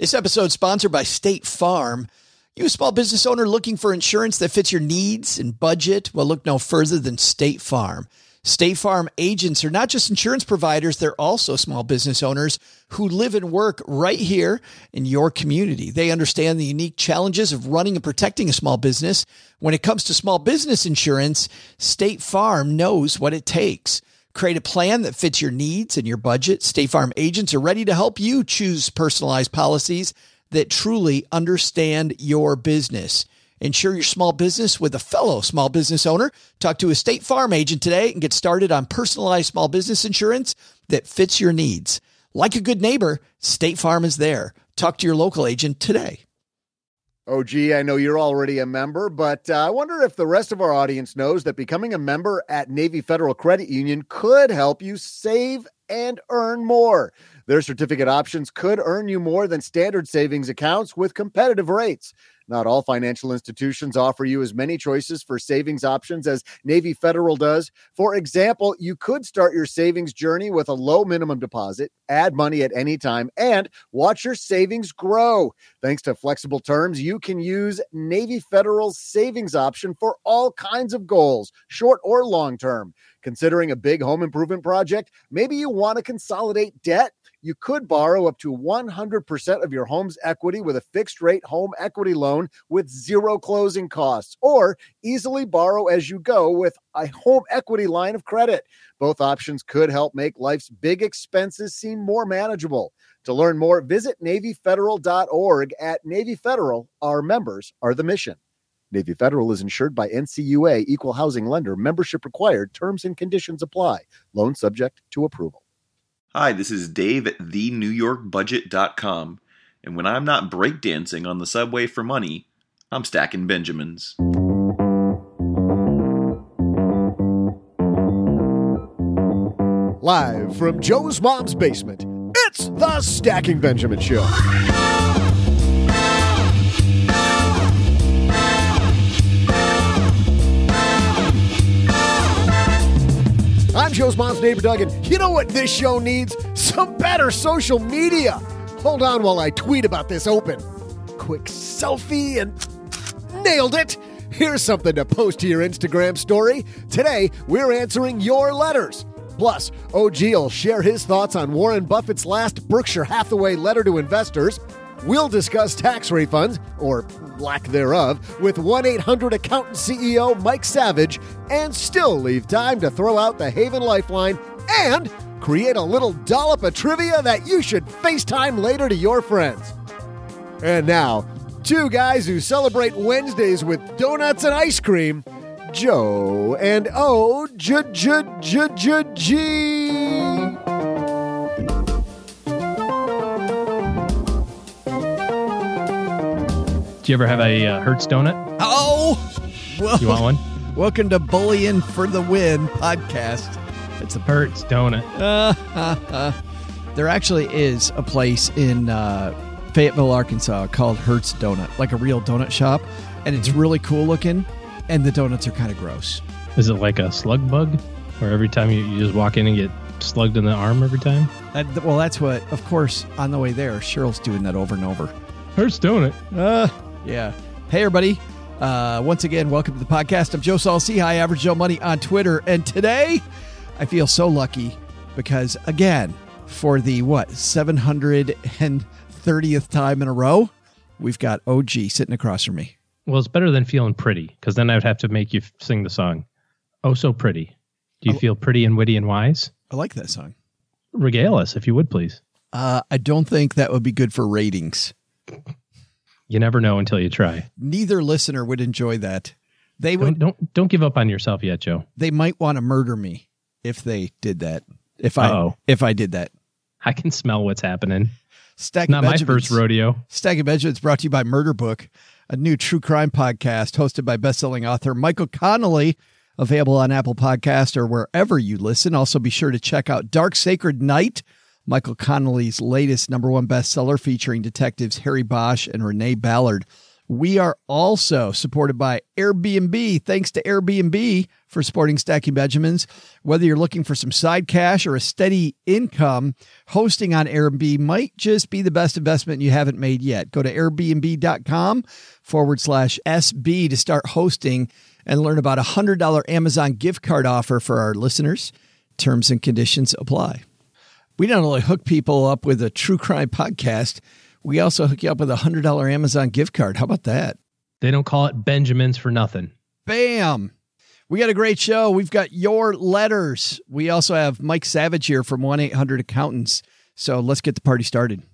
This episode is sponsored by State Farm. You a small business owner looking for insurance that fits your needs and budget? Well, look no further than State Farm. State Farm agents are not just insurance providers, they're also small business owners who live and work right here in your community. They understand the unique challenges of running and protecting a small business. When it comes to small business insurance, State Farm knows what it takes. Create a plan that fits your needs and your budget. State Farm agents are ready to help you choose personalized policies that truly understand your business. Insure your small business with a fellow small business owner. Talk to a State Farm agent today and get started on personalized small business insurance that fits your needs. Like a good neighbor, State Farm is there. Talk to your local agent today. Oh, gee, I know you're already a member, but I wonder if the rest of our audience knows that becoming a member at Navy Federal Credit Union could help you save and earn more. Their certificate options could earn you more than standard savings accounts with competitive rates. Not all financial institutions offer you as many choices for savings options as Navy Federal does. For example, you could start your savings journey with a low minimum deposit, add money at any time, and watch your savings grow. Thanks to flexible terms, you can use Navy Federal's savings option for all kinds of goals, short or long term. Considering a big home improvement project, maybe you want to consolidate debt. You could borrow up to 100% of your home's equity with a fixed-rate home equity loan with zero closing costs, or easily borrow as you go with a home equity line of credit. Both options could help make life's big expenses seem more manageable. To learn more, visit NavyFederal.org. At Navy Federal, our members are the mission. Navy Federal is insured by NCUA, Equal Housing Lender. Membership required. Terms and conditions apply. Loan subject to approval. Hi, this is Dave at thenewyorkbudget.com, and when I'm not breakdancing on the subway for money, I'm stacking Benjamins. Live from Joe's mom's basement, it's the Stacking Benjamin Show. I'm Joe's mom's neighbor, Doug, and you know what this show needs? Some better social media. Hold on while I tweet about this open. Quick selfie and nailed it. Here's something to post to your Instagram story. Today, we're answering your letters. Plus, OG will share his thoughts on Warren Buffett's last Berkshire Hathaway letter to investors. We'll discuss tax refunds, or lack thereof, with 1-800-ACCOUNTANT CEO Mike Savage, and still leave time to throw out the Haven Lifeline and create a little dollop of trivia that you should FaceTime later to your friends. And now, two guys who celebrate Wednesdays with donuts and ice cream, Joe and O-G. Do you ever have a Hertz donut? Oh, well, You want one? welcome to Bullying for the Win podcast. It's a Hertz donut. There actually is a place in Fayetteville, Arkansas called Hertz Donut, like a real donut shop, and it's really cool looking, and the donuts are kind of gross. Is it like a slug bug? Where every time you just walk in and get slugged in the arm every time? Well, that's what, of course, on the way there, Cheryl's doing that over and over. Hertz donut. Yeah. Hey, everybody. Once again, welcome to the podcast. I'm Joe Saul-Sehy, High Average Joe Money on Twitter. And today, I feel so lucky because, again, for the, 730th time in a row, we've got OG sitting across from me. Well, it's better than feeling pretty, because then I'd have to make you sing the song. Oh, so pretty. Do you feel pretty and witty and wise? I like that song. Regale us, if you would, please. I don't think that would be good for ratings. You never know until you try. Neither listener would enjoy that. They would. Don't give up on yourself yet, Joe. They might want to murder me if they did that. If I did that. I can smell what's happening. Not my first rodeo. Stacking Benjamins brought to you by Murder Book, a new true crime podcast hosted by best-selling author Michael Connelly, available on Apple Podcast or wherever you listen. Also, be sure to check out Dark Sacred Night, Michael Connelly's latest #1 bestseller featuring detectives Harry Bosch and Renee Ballard. We are also supported by Airbnb. Thanks to Airbnb for supporting Stacking Benjamins. Whether you're looking for some side cash or a steady income, hosting on Airbnb might just be the best investment you haven't made yet. Go to airbnb.com/SB to start hosting and learn about a $100 Amazon gift card offer for our listeners. Terms and conditions apply. We not only hook people up with a true crime podcast, we also hook you up with a $100 Amazon gift card. How about that? They don't call it Benjamins for nothing. Bam. We got a great show. We've got your letters. We also have Mike Savage here from 1-800-Accountants. So let's get the party started.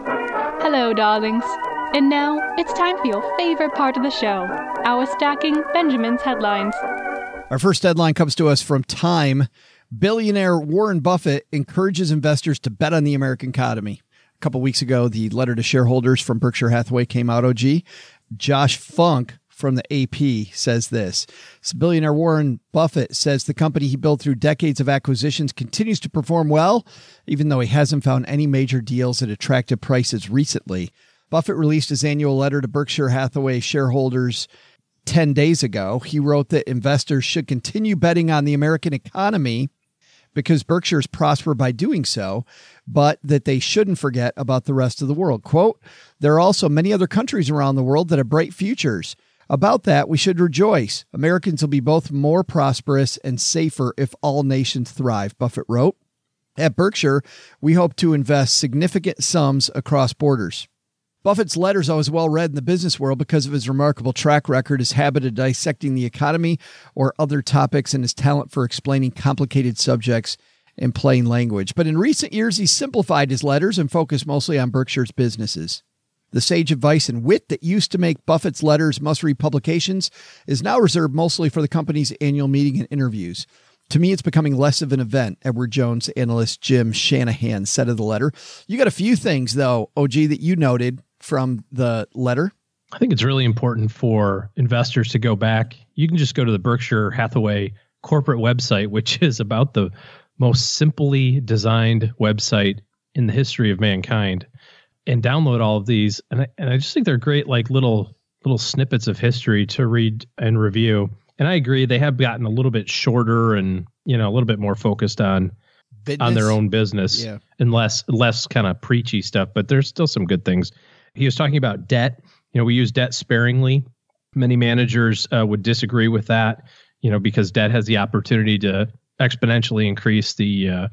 Hello, darlings. And now it's time for your favorite part of the show, our Stacking Benjamins headlines. Our first headline comes to us from Time. Billionaire Warren Buffett encourages investors to bet on the American economy. A couple weeks ago, the letter to shareholders from Berkshire Hathaway came out, OG. Josh Funk from the AP says this. So billionaire Warren Buffett says the company he built through decades of acquisitions continues to perform well, even though he hasn't found any major deals at attractive prices recently. Buffett released his annual letter to Berkshire Hathaway shareholders 10 days ago. He wrote that investors should continue betting on the American economy because Berkshire's prosper by doing so, but that they shouldn't forget about the rest of the world. Quote, there are also many other countries around the world that have bright futures. About that, we should rejoice. Americans will be both more prosperous and safer if all nations thrive, Buffett wrote. At Berkshire, we hope to invest significant sums across borders. Buffett's letters are always well read in the business world because of his remarkable track record, his habit of dissecting the economy or other topics, and his talent for explaining complicated subjects in plain language. But in recent years, he's simplified his letters and focused mostly on Berkshire's businesses. The sage advice and wit that used to make Buffett's letters must-read publications is now reserved mostly for the company's annual meeting and interviews. To me, it's becoming less of an event, Edward Jones analyst Jim Shanahan said of the letter. You got a few things, though, OG, that you noted from the letter. I think it's really important for investors to go back. You can just go to the Berkshire Hathaway corporate website, which is about the most simply designed website in the history of mankind, and download all of these. And I just think they're great, like little snippets of history to read and review. And I agree, they have gotten a little bit shorter and, a little bit more focused on their own business, and less kind of preachy stuff, but there's still some good things. He was talking about debt. We use debt sparingly. Many managers would disagree with that, because debt has the opportunity to exponentially increase the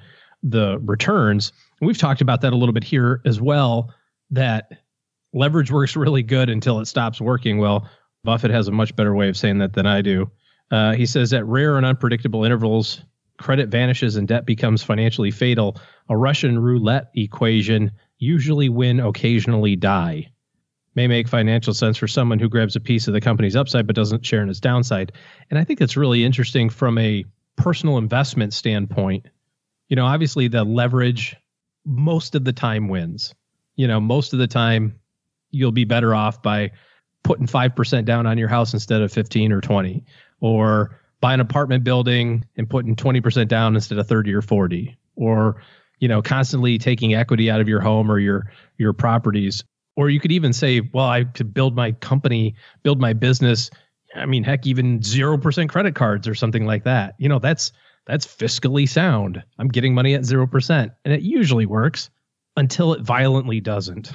returns. And we've talked about that a little bit here as well, that leverage works really good until it stops working. Well, Buffett has a much better way of saying that than I do. He says at rare and unpredictable intervals, credit vanishes and debt becomes financially fatal. A Russian roulette equation, usually win, occasionally die, may make financial sense for someone who grabs a piece of the company's upside but doesn't share in its downside. And I think that's really interesting from a personal investment standpoint. Obviously the leverage most of the time wins. Most of the time you'll be better off by putting 5% down on your house instead of 15 or 20, or buy an apartment building and putting 20% down instead of 30 or 40, or constantly taking equity out of your home or your properties. Or you could even say, well, I could build my company, build my business. I mean, heck, even 0% credit cards or something like that. That's fiscally sound. I'm getting money at 0%, and it usually works until it violently doesn't.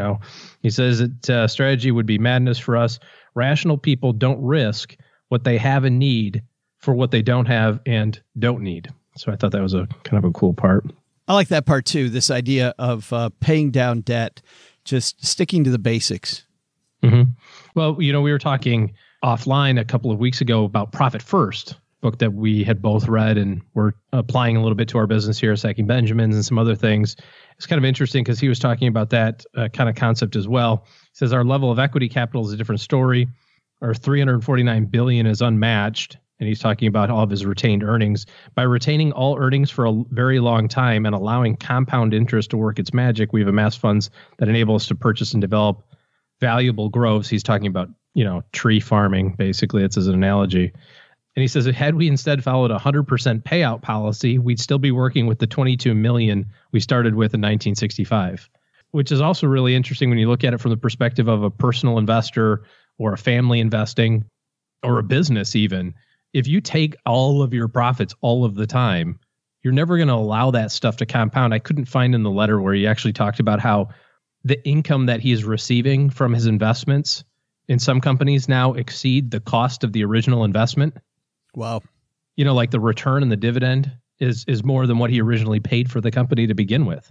He says that strategy would be madness for us. Rational people don't risk what they have and need for what they don't have and don't need. So I thought that was a kind of a cool part. I like that part too. This idea of paying down debt, just sticking to the basics. Mm-hmm. Well, we were talking offline a couple of weeks ago about Profit First, book that we had both read and we're applying a little bit to our business here, Stacking Benjamins and some other things. It's kind of interesting because he was talking about that kind of concept as well. He says our level of equity capital is a different story. Our $349 billion is unmatched. And he's talking about all of his retained earnings. By retaining all earnings for a very long time and allowing compound interest to work its magic, we've amassed funds that enable us to purchase and develop valuable groves. He's talking about, tree farming, basically. It's as an analogy. And he says, had we instead followed a 100% payout policy, we'd still be working with the $22 million we started with in 1965. which is also really interesting when you look at it from the perspective of a personal investor or a family investing or a business even. If you take all of your profits all of the time, you're never going to allow that stuff to compound. I couldn't find in the letter where he actually talked about how the income that he is receiving from his investments in some companies now exceed the cost of the original investment. Wow. You know, like the return and the dividend is more than what he originally paid for the company to begin with.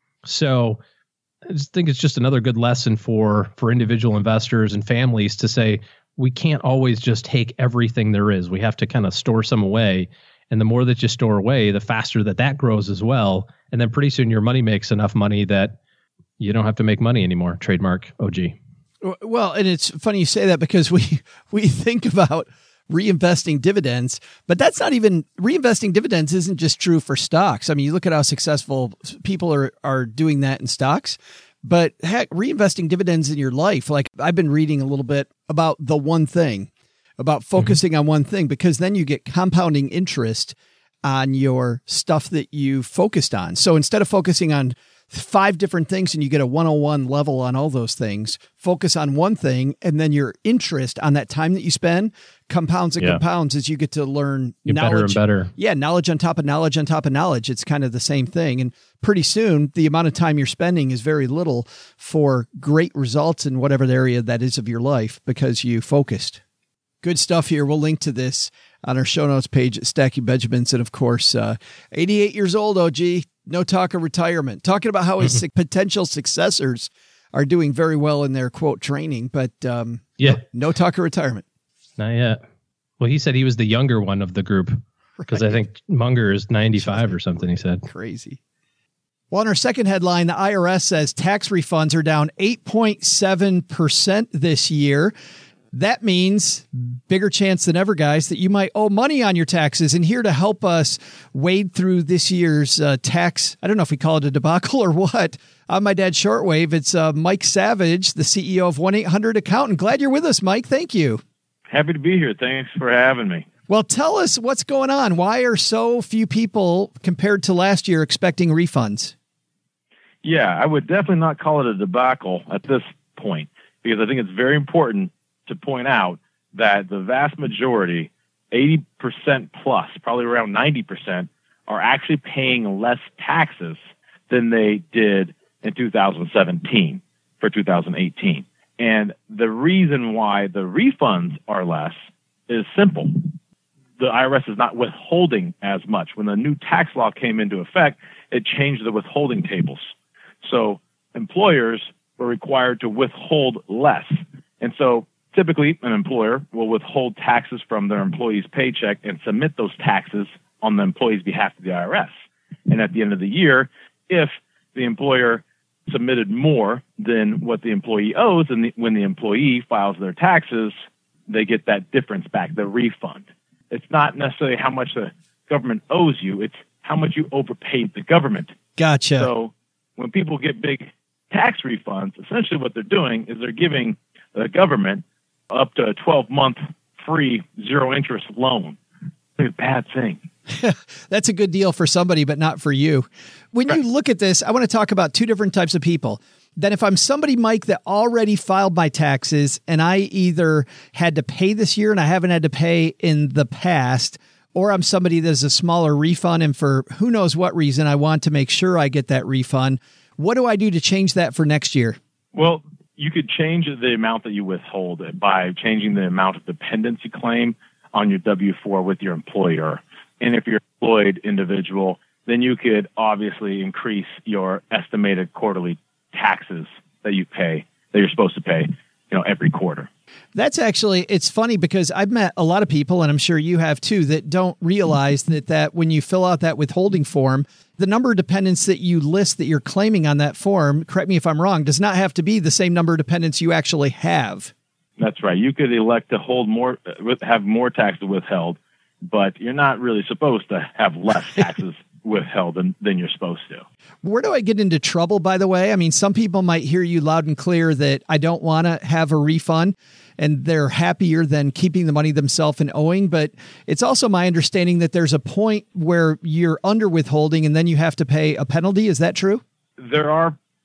So I just think it's just another good lesson for individual investors and families to say, we can't always just take everything there is. We have to kind of store some away. And the more that you store away, the faster that grows as well. And then pretty soon your money makes enough money that you don't have to make money anymore. Trademark OG. Well, and it's funny you say that because we think about reinvesting dividends, but that's not even reinvesting dividends isn't just true for stocks. I mean, you look at how successful people are doing that in stocks, but heck, reinvesting dividends in your life. Like I've been reading a little bit about the one thing, about focusing on one thing, because then you get compounding interest on your stuff that you focused on. So instead of focusing on 5 different things and you get a 101 level on all those things, focus on one thing. And then your interest on that time that you spend compounds and compounds as you get to learn knowledge. Better and better. Yeah. Knowledge on top of knowledge on top of knowledge. It's kind of the same thing. And pretty soon the amount of time you're spending is very little for great results in whatever the area that is of your life because you focused. Good stuff here. We'll link to this on our show notes page at Stacking Benjamins. And of course, 88 years old, OG, no talk of retirement, talking about how his potential successors are doing very well in their quote training, but no talk of retirement. Not yet. Well, he said he was the younger one of the group because I think Munger is 95 or something, he said. Crazy. Well, on our second headline, the IRS says tax refunds are down 8.7% this year. That means bigger chance than ever, guys, that you might owe money on your taxes. And here to help us wade through this year's tax, I don't know if we call it a debacle or what, on my dad's shortwave, it's Mike Savage, the CEO of 1-800-Accountant. Glad you're with us, Mike. Thank you. Happy to be here. Thanks for having me. Well, tell us what's going on. Why are so few people compared to last year expecting refunds? Yeah, I would definitely not call it a debacle at this point because I think it's very important to point out that the vast majority, 80% plus, probably around 90%, are actually paying less taxes than they did in 2017 for 2018. And the reason why the refunds are less is simple. The IRS is not withholding as much. When the new tax law came into effect, it changed the withholding tables. So employers were required to withhold less. And so typically, an employer will withhold taxes from their employee's paycheck and submit those taxes on the employee's behalf to the IRS. And at the end of the year, if the employer submitted more than what the employee owes, and when the employee files their taxes, they get that difference back, the refund. It's not necessarily how much the government owes you, it's how much you overpaid the government. Gotcha. So when people get big tax refunds, essentially what they're doing is they're giving the government up to a 12-month free zero-interest loan. It's a bad thing. That's a good deal for somebody, but not for you. When you look at this, I want to talk about 2 different types of people. Then if I'm somebody, Mike, that already filed my taxes and I either had to pay this year and I haven't had to pay in the past, or I'm somebody that's a smaller refund and for who knows what reason, I want to make sure I get that refund. What do I do to change that for next year? Well, you could change the amount that you withhold by changing the amount of dependency claim on your W-4 with your employer. And if you're an employed individual, then you could obviously increase your estimated quarterly taxes that you pay, that you're supposed to pay, every quarter. That's actually, it's funny because I've met a lot of people, and I'm sure you have too, that don't realize that when you fill out that withholding form, the number of dependents that you list that you're claiming on that form, correct me if I'm wrong, does not have to be the same number of dependents you actually have. That's right. You could elect to have more taxes withheld, but you're not really supposed to have less taxes withheld than you're supposed to. Where do I get into trouble, by the way? I mean, some people might hear you loud and clear that I don't want to have a refund and they're happier than keeping the money themselves and owing. But it's also my understanding that there's a point where you're under withholding and then you have to pay a penalty. Is that true? There are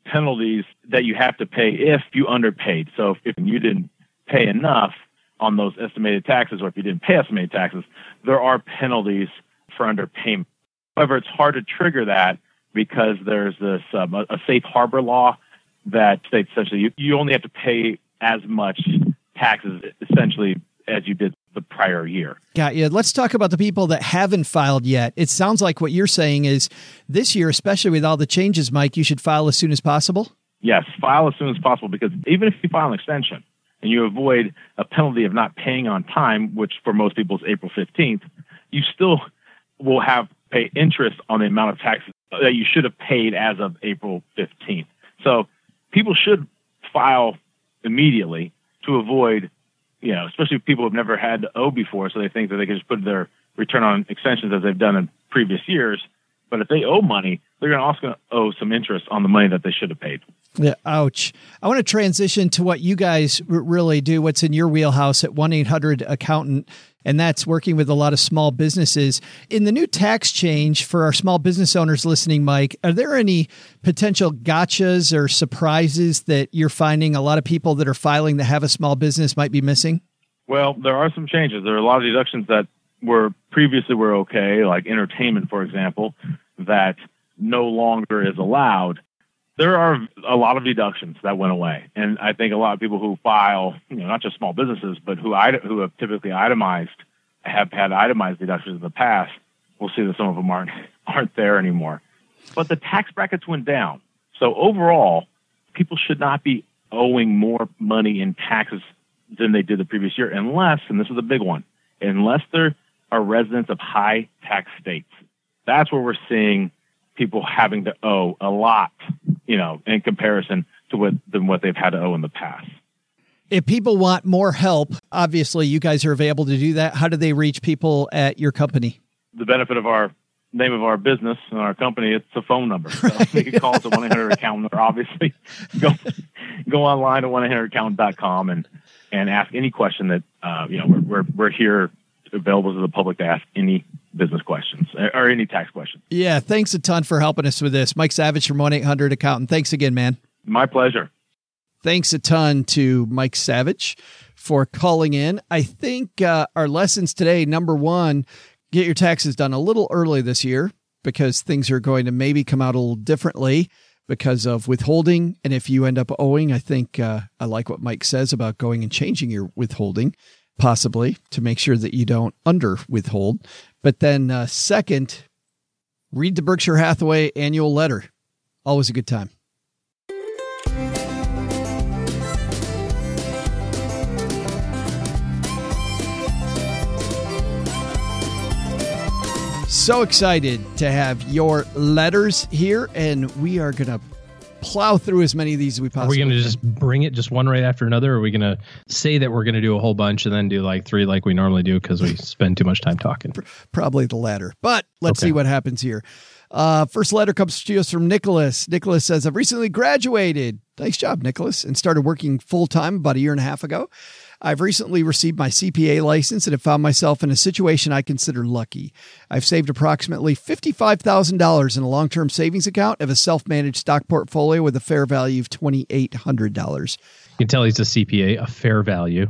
penalties that you have to pay if you underpaid. So if you didn't pay enough on those estimated taxes, or if you didn't pay estimated taxes, there are penalties for underpayment. However, it's hard to trigger that because there's this a safe harbor law that states essentially you only have to pay as much taxes essentially as you did the prior year. Got you. Let's talk about the people that haven't filed yet. It sounds like what you're saying is this year, especially with all the changes, Mike, you should file as soon as possible? Yes, file as soon as possible, because even if you file an extension and you avoid a penalty of not paying on time, which for most people is April 15th, you still will have pay interest on the amount of taxes that you should have paid as of April 15th. So people should file immediately to avoid, especially people who have never had to owe before, so they think that they can just put their return on extensions as they've done in previous years. But if they owe money, they're also going to owe some interest on the money that they should have paid. Yeah, ouch. I want to transition to what you guys really do, what's in your wheelhouse at 1-800-ACCOUNTANT, and that's working with a lot of small businesses. In the new tax change for our small business owners listening, Mike, are there any potential gotchas or surprises that you're finding a lot of people that are filing that have a small business might be missing? Well, there are some changes. There are a lot of deductions that were previously were okay, like entertainment, for example, that no longer is allowed. There are a lot of deductions that went away. And I think a lot of people who file, not just small businesses, but who have typically have had itemized deductions in the past, will see that some of them aren't there anymore. But the tax brackets went down. So overall, people should not be owing more money in taxes than they did the previous year, unless, and this is a big one, unless they're are residents of high tax states. That's where we're seeing people having to owe a lot, in comparison to what they've had to owe in the past. If people want more help, obviously you guys are available to do that. How do they reach people at your company? The benefit of our name of our business and our company, it's a phone number. So you can call us at 1-800-ACCOUNTANT, or obviously go online at 1-800-ACCOUNTANT.com and ask any question that, we're here available to the public to ask any business questions or any tax questions. Yeah. Thanks a ton for helping us with this. Mike Savage from 1-800-ACCOUNTANT. Thanks again, man. My pleasure. Thanks a ton to Mike Savage for calling in. I think our lessons today, number one, get your taxes done a little early this year because things are going to maybe come out a little differently because of withholding. And if you end up owing, I think I like what Mike says about going and changing your withholding, possibly to make sure that you don't under withhold. But then second, read the Berkshire Hathaway annual letter. Always a good time. So excited to have your letters here, and we are going to plow through as many of these as we possibly can. Are we going to just bring it just one right after another? Or are we going to say that we're going to do a whole bunch and then do like three like we normally do because we spend too much time talking? Probably the latter, but let's see what happens here. First letter comes to us from Nicholas. Nicholas says, I've recently graduated. Nice job, Nicholas, and started working full-time about a year and a half ago. I've recently received my CPA license and have found myself in a situation I consider lucky. I've saved approximately $55,000 in a long-term savings account of a self-managed stock portfolio with a fair value of $2,800. You can tell he's a CPA, a fair value.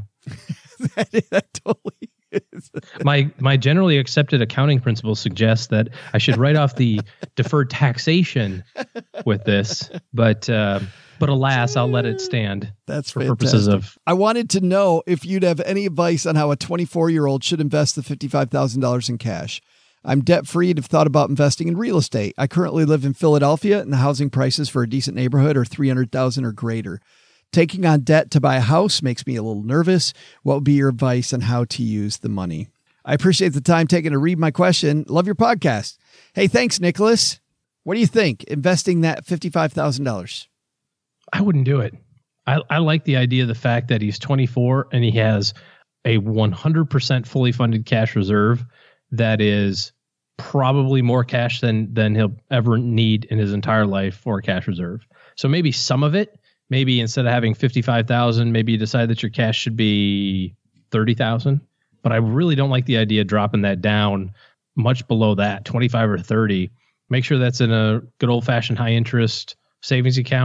that totally is. My generally accepted accounting principles suggest that I should write off the deferred taxation with this, but alas, I'll let it stand. That's for fantastic. Purposes of. I wanted to know if you'd have any advice on how a 24-year-old should invest the $55,000 in cash. I'm debt-free and have thought about investing in real estate. I currently live in Philadelphia, and the housing prices for a decent neighborhood are $300,000 or greater. Taking on debt to buy a house makes me a little nervous. What would be your advice on how to use the money? I appreciate the time taken to read my question. Love your podcast. Hey, thanks, Nicholas. What do you think? Investing that $55,000? I wouldn't do it. I like the idea of the fact that he's 24 and he has a 100% fully funded cash reserve that is probably more cash than he'll ever need in his entire life for a cash reserve. So maybe some of it, maybe instead of having 55,000, maybe you decide that your cash should be 30,000. But I really don't like the idea of dropping that down much below that, 25 or 30. Make sure that's in a good old fashioned high interest savings account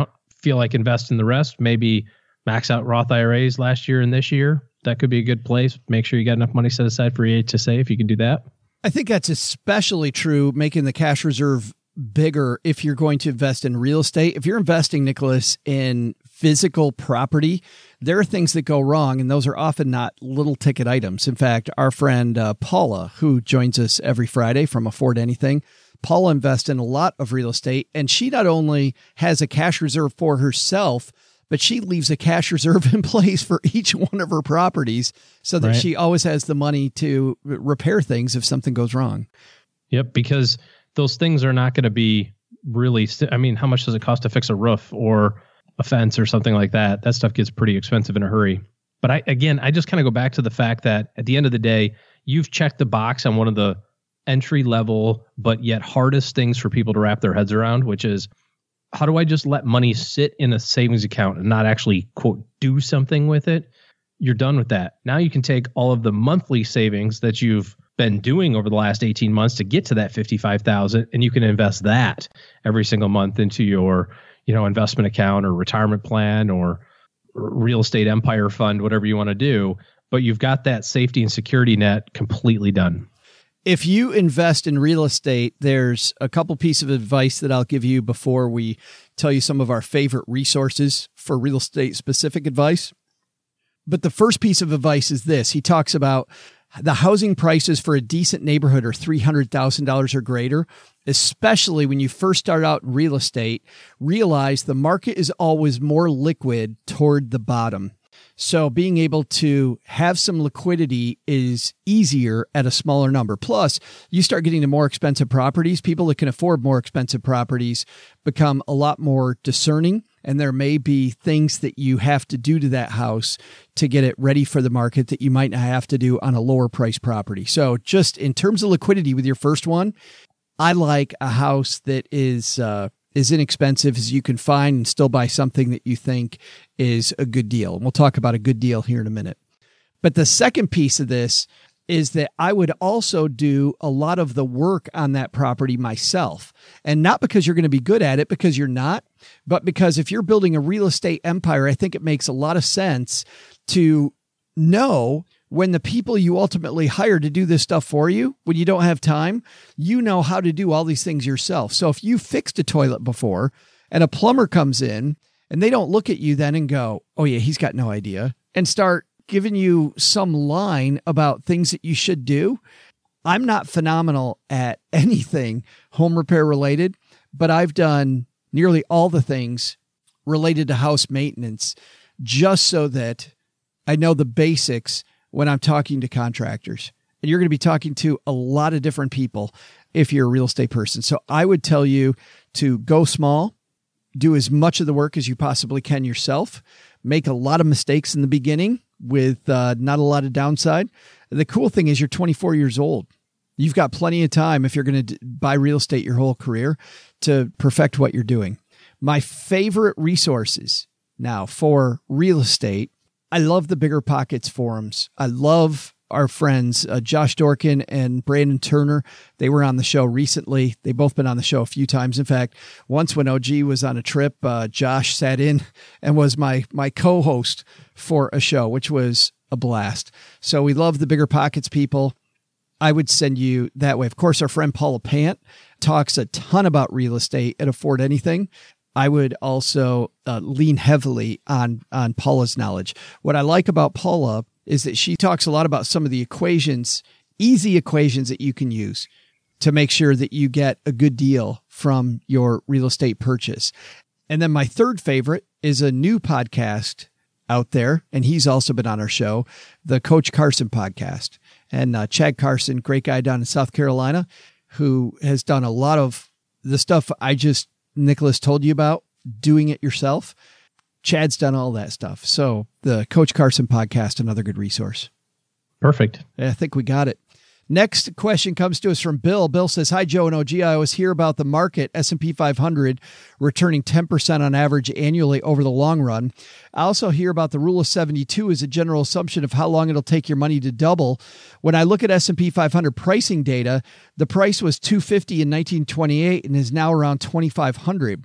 feel like invest in the rest, maybe max out Roth IRAs last year and this year. That could be a good place. Make ssure you got enough money set aside for your HSA if you can do that. I think that's especially true, making the cash reserve bigger if you're going to invest in real estate. If you're investing, Nicholas, in physical property, there are things that go wrong, and those are often not little ticket items. In fact, our friend Paula, who joins us every Friday from Afford Anything, Paula invests in a lot of real estate, and she not only has a cash reserve for herself, but she leaves a cash reserve in place for each one of her properties so that she always has the money to repair things if something goes wrong. Yep, because those things are not going to be really, I mean, how much does it cost to fix a roof or a fence or something like that? That stuff gets pretty expensive in a hurry. But I just kind of go back to the fact that at the end of the day, you've checked the box on one of the entry level, but yet hardest things for people to wrap their heads around, which is, how do I just let money sit in a savings account and not actually, quote, do something with it? You're done with that. Now you can take all of the monthly savings that you've been doing over the last 18 months to get to that $55,000, and you can invest that every single month into your, investment account or retirement plan or real estate empire fund, whatever you want to do. But you've got that safety and security net completely done. If you invest in real estate, there's a couple pieces of advice that I'll give you before we tell you some of our favorite resources for real estate specific advice. But the first piece of advice is this. He talks about the housing prices for a decent neighborhood are $300,000 or greater, especially when you first start out in real estate. Realize the market is always more liquid toward the bottom. So being able to have some liquidity is easier at a smaller number. Plus, you start getting to more expensive properties. People that can afford more expensive properties become a lot more discerning. And there may be things that you have to do to that house to get it ready for the market that you might not have to do on a lower price property. So just in terms of liquidity with your first one, I like a house that is inexpensive as you can find and still buy something that you think is a good deal. And we'll talk about a good deal here in a minute. But the second piece of this is that I would also do a lot of the work on that property myself. And not because you're going to be good at it, because you're not, but because if you're building a real estate empire, I think it makes a lot of sense to know when the people you ultimately hire to do this stuff for you, when you don't have time, you know how to do all these things yourself. So if you fixed a toilet before and a plumber comes in and they don't look at you then and go, oh yeah, he's got no idea, and start giving you some line about things that you should do. I'm not phenomenal at anything home repair related, but I've done nearly all the things related to house maintenance just so that I know the basics when I'm talking to contractors. And you're going to be talking to a lot of different people if you're a real estate person. So I would tell you to go small, do as much of the work as you possibly can yourself, make a lot of mistakes in the beginning with not a lot of downside. The cool thing is you're 24 years old. You've got plenty of time if you're going to buy real estate your whole career to perfect what you're doing. My favorite resources now for real estate, I love the Bigger Pockets forums. I love our friends, Josh Dorkin and Brandon Turner. They were on the show recently. They've both been on the show a few times. In fact, once when OG was on a trip, Josh sat in and was my co-host for a show, which was a blast. So we love the Bigger Pockets people. I would send you that way. Of course, our friend Paula Pant talks a ton about real estate at Afford Anything. I would also lean heavily on Paula's knowledge. What I like about Paula is that she talks a lot about some of the equations, easy equations that you can use to make sure that you get a good deal from your real estate purchase. And then my third favorite is a new podcast out there, and he's also been on our show, the Coach Carson podcast. And Chad Carson, great guy down in South Carolina, who has done a lot of the stuff Nicholas told you about, doing it yourself. Chad's done all that stuff. So the Coach Carson podcast, another good resource. Perfect. I think we got it. Next question comes to us from Bill. Bill says, hi, Joe and OG. I always hear about the market, S&P 500, returning 10% on average annually over the long run. I also hear about the rule of 72 as a general assumption of how long it'll take your money to double. When I look at S&P 500 pricing data, the price was $250 in 1928 and is now around $2,500.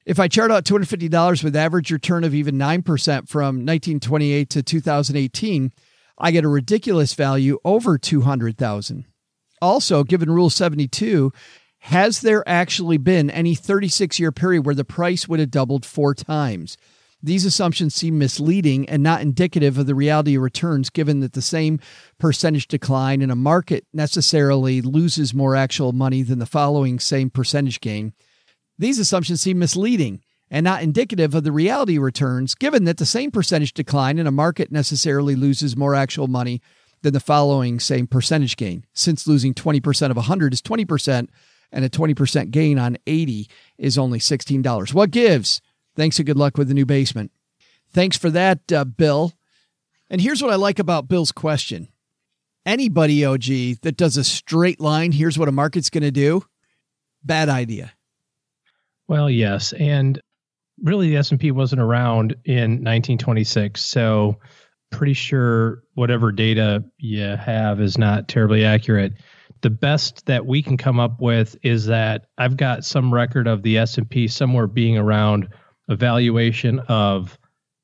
If I chart out $250 with average return of even 9% from 1928 to 2018, I get a ridiculous value over $200,000. Also, given Rule 72, has there actually been any 36-year period where the price would have doubled 4 times? These assumptions seem misleading and not indicative of the reality of returns, given that the same percentage decline in a market necessarily loses more actual money than the following same percentage gain. These assumptions seem misleading and not indicative of the reality of returns, given that the same percentage decline in a market necessarily loses more actual money than the following same percentage gain, since losing 20% of 100 is 20% and a 20% gain on 80 is only $16. What gives? Thanks and good luck with the new basement. Thanks for that, Bill. And here's what I like about Bill's question. Anybody, OG, that does a straight line, here's what a market's going to do, bad idea. Well, yes. And really, the S&P wasn't around in 1926. So pretty sure whatever data you have is not terribly accurate. The best that we can come up with is that I've got some record of the S&P somewhere being around a valuation of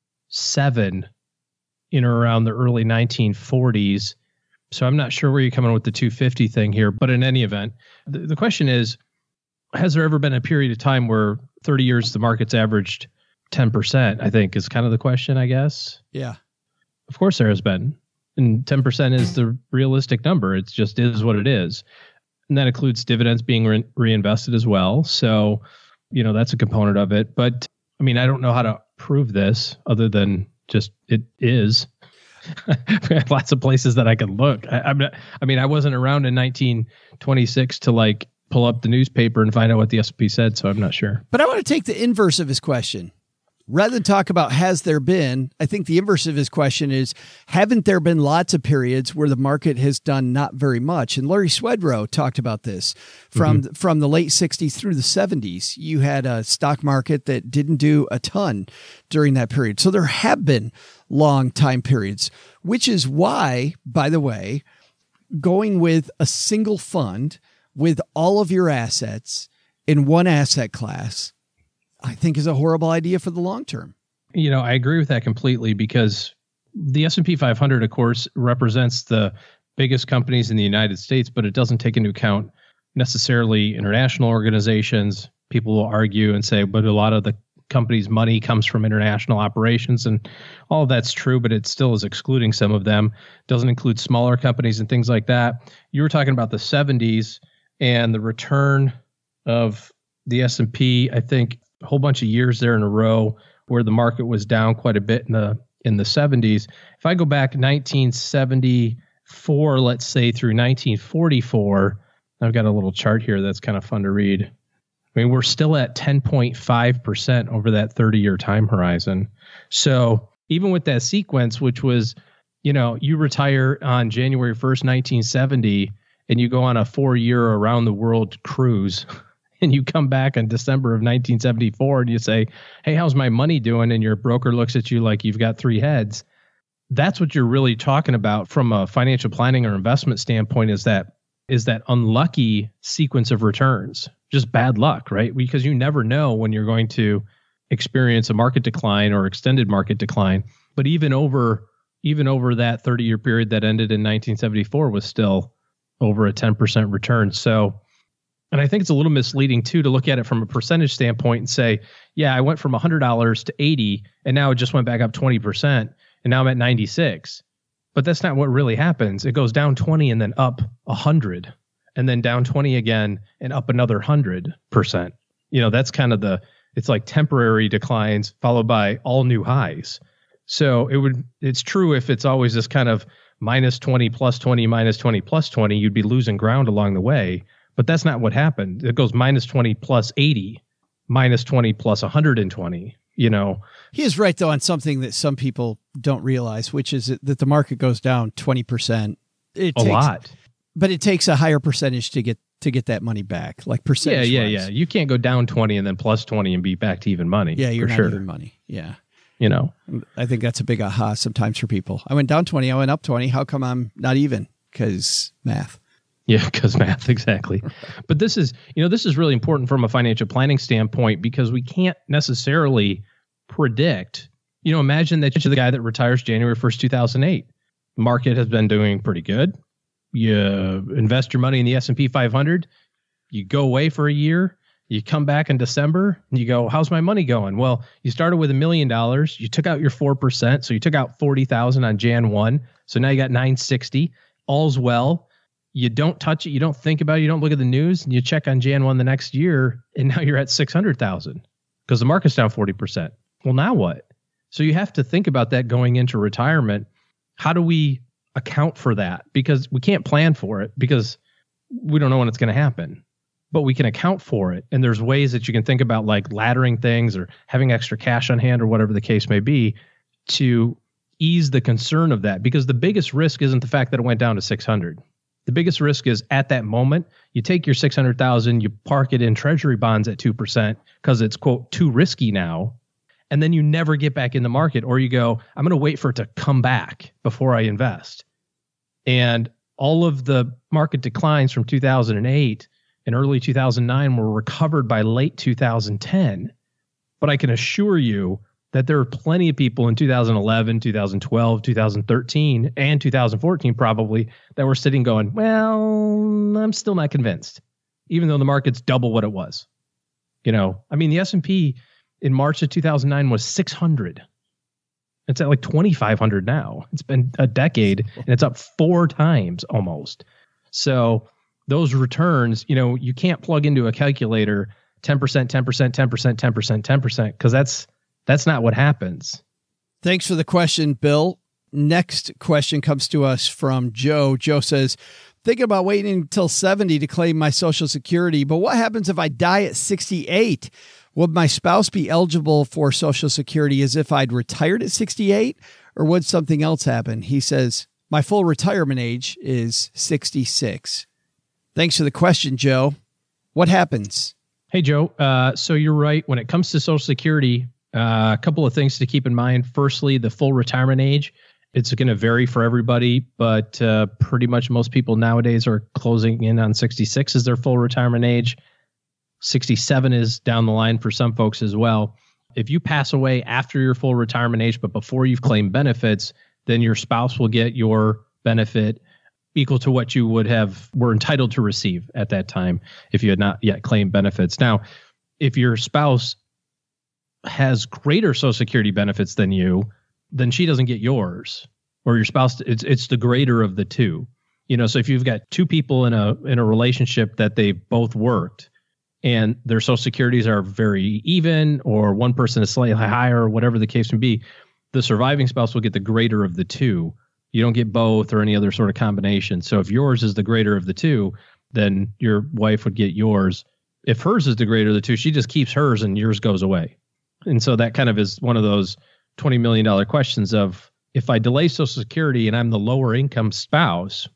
7 in or around the early 1940s. So I'm not sure where you're coming with the 250 thing here, but in any event, the question is, has there ever been a period of time where 30 years the market's averaged 10%, I think is kind of the question, I guess. Yeah. Of course there has been. And 10% is the realistic number. It just is what it is. And that includes dividends being reinvested as well. So, that's a component of it. But I mean, I don't know how to prove this other than just it is. We have lots of places that I could look. I wasn't around in 1926 to pull up the newspaper and find out what the S&P said, so I'm not sure. But I want to take the inverse of his question. Rather than talk about has there been, I think the inverse of his question is, haven't there been lots of periods where the market has done not very much? And Larry Swedroe talked about this from the late 60s through the 70s. You had a stock market that didn't do a ton during that period. So there have been long time periods, which is why, by the way, going with a single fund with all of your assets in one asset class, I think is a horrible idea for the long term. I agree with that completely because the S&P 500, of course, represents the biggest companies in the United States, but it doesn't take into account necessarily international organizations. People will argue and say, but a lot of the company's money comes from international operations, and all of that's true, but it still is excluding some of them. It doesn't include smaller companies and things like that. You were talking about the 70s and the return of the S&P, I think, a whole bunch of years there in a row where the market was down quite a bit in the 70s. If I go back 1974, let's say through 1944, I've got a little chart here that's kind of fun to read. I mean, we're still at 10.5% over that 30-year time horizon. So even with that sequence, which was, you retire on January 1st, 1970, and you go on a 4-year around the world cruise, and you come back in December of 1974 and you say, hey, how's my money doing? And your broker looks at you like you've got 3 heads. That's what you're really talking about from a financial planning or investment standpoint is that unlucky sequence of returns, just bad luck, right? Because you never know when you're going to experience a market decline or extended market decline. But even over that 30-year period that ended in 1974 was still over a 10% return. So, and I think it's a little misleading too to look at it from a percentage standpoint and say, yeah, I went from $100 to 80 and now it just went back up 20% and now I'm at 96. But that's not what really happens. It goes down 20 and then up 100 and then down 20 again and up another 100%. That's kind of it's like temporary declines followed by all new highs. So it's true if it's always this kind of minus 20 plus 20 minus 20 plus 20, you'd be losing ground along the way. But that's not what happened. It goes minus 20 plus 80, minus 20 plus 120, He is right, though, on something that some people don't realize, which is that the market goes down 20%. A lot. But it takes a higher percentage to get that money back, like percentage. Yeah. You can't go down 20 and then plus 20 and be back to even money. Yeah, you're not sure. even money. Yeah. I think that's a big aha sometimes for people. I went down 20, I went up 20. How come I'm not even? Because math. Yeah, because math, exactly. But this is really important from a financial planning standpoint because we can't necessarily predict. Imagine that you're the guy that retires January 1st, 2008. The market has been doing pretty good. You invest your money in the S&P 500. You go away for a year. You come back in December and you go, how's my money going? Well, you started with $1 million. You took out your 4%. So you took out 40,000 on Jan 1. So now you got 960. All's well. You don't touch it. You don't think about it. You don't look at the news, and you check on Jan 1 the next year, and now you're at 600,000 because the market's down 40%. Well, now what? So you have to think about that going into retirement. How do we account for that? Because we can't plan for it because we don't know when it's going to happen, but we can account for it. And there's ways that you can think about, like laddering things or having extra cash on hand or whatever the case may be, to ease the concern of that. Because the biggest risk isn't the fact that it went down to 600. The biggest risk is at that moment, you take your 600,000, you park it in treasury bonds at 2% because it's, quote, too risky now. And then you never get back in the market, or you go, I'm going to wait for it to come back before I invest. And all of the market declines from 2008 and early 2009 were recovered by late 2010. But I can assure you that there are plenty of people in 2011, 2012, 2013, and 2014 probably that were sitting going, well, I'm still not convinced, even though the market's double what it was. The S&P in March of 2009 was 600. It's at like 2,500 now. It's been a decade, and it's up 4 times almost. So those returns, you can't plug into a calculator 10%, 10%, 10%, 10%, 10%, because that's not what happens. Thanks for the question, Bill. Next question comes to us from Joe. Joe says, thinking about waiting until 70 to claim my Social Security, but what happens if I die at 68? Would my spouse be eligible for Social Security as if I'd retired at 68, or would something else happen? He says, my full retirement age is 66. Thanks for the question, Joe. What happens? Hey, Joe. So you're right. When it comes to Social Security, a couple of things to keep in mind. Firstly, the full retirement age. It's going to vary for everybody, but pretty much most people nowadays are closing in on 66 as their full retirement age. 67 is down the line for some folks as well. If you pass away after your full retirement age, but before you've claimed benefits, then your spouse will get your benefit equal to what you were entitled to receive at that time if you had not yet claimed benefits. Now, if your spouse has greater Social Security benefits than you, then she doesn't get yours, or your spouse. It's the greater of the two. So if you've got two people in a relationship that they both worked and their Social Securities are very even, or one person is slightly higher, or whatever the case may be, the surviving spouse will get the greater of the two. You don't get both or any other sort of combination. So if yours is the greater of the two, then your wife would get yours. If hers is the greater of the two, she just keeps hers and yours goes away. And so that kind of is one of those $20 million questions of, if I delay Social Security and I'm the lower income spouse,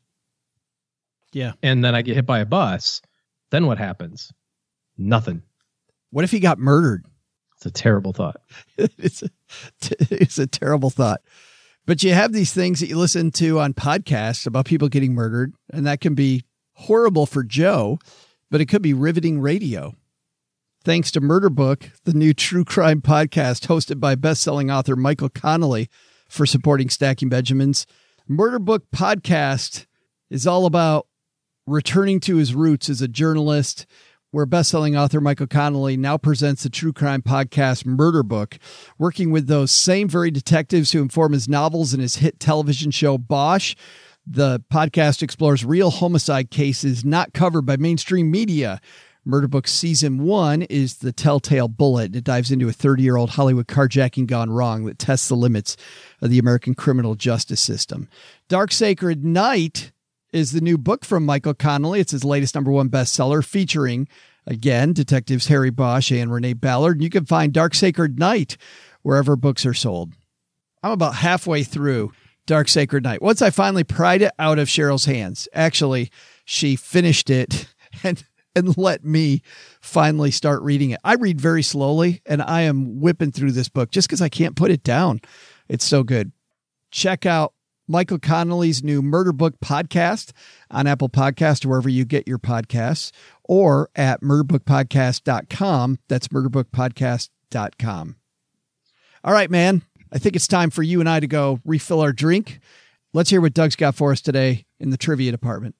and then I get hit by a bus, then what happens? Nothing. What if he got murdered? It's a terrible thought. It's a terrible thought. But you have these things that you listen to on podcasts about people getting murdered, and that can be horrible for Joe, but it could be riveting radio. Thanks to Murder Book, the new true crime podcast hosted by best-selling author Michael Connelly, for supporting Stacking Benjamins. Murder Book podcast is all about returning to his roots as a journalist, where best-selling author Michael Connelly now presents the true crime podcast Murder Book, working with those same very detectives who inform his novels and his hit television show Bosch. The podcast explores real homicide cases not covered by mainstream media. Murder Book Season 1 is The Telltale Bullet. It dives into a 30-year-old Hollywood carjacking gone wrong that tests the limits of the American criminal justice system. Dark Sacred Night is the new book from Michael Connelly. It's his latest #1 bestseller, featuring, again, detectives Harry Bosch and Renee Ballard. And you can find Dark Sacred Night wherever books are sold. I'm about halfway through Dark Sacred Night. Once I finally pried it out of Cheryl's hands, actually, she finished it and let me finally start reading it. I read very slowly, and I am whipping through this book just because I can't put it down. It's so good. Check out Michael Connelly's new Murder Book podcast on Apple Podcasts or wherever you get your podcasts, or at murderbookpodcast.com. That's murderbookpodcast.com. All right, man. I think it's time for you and I to go refill our drink. Let's hear what Doug's got for us today in the trivia department.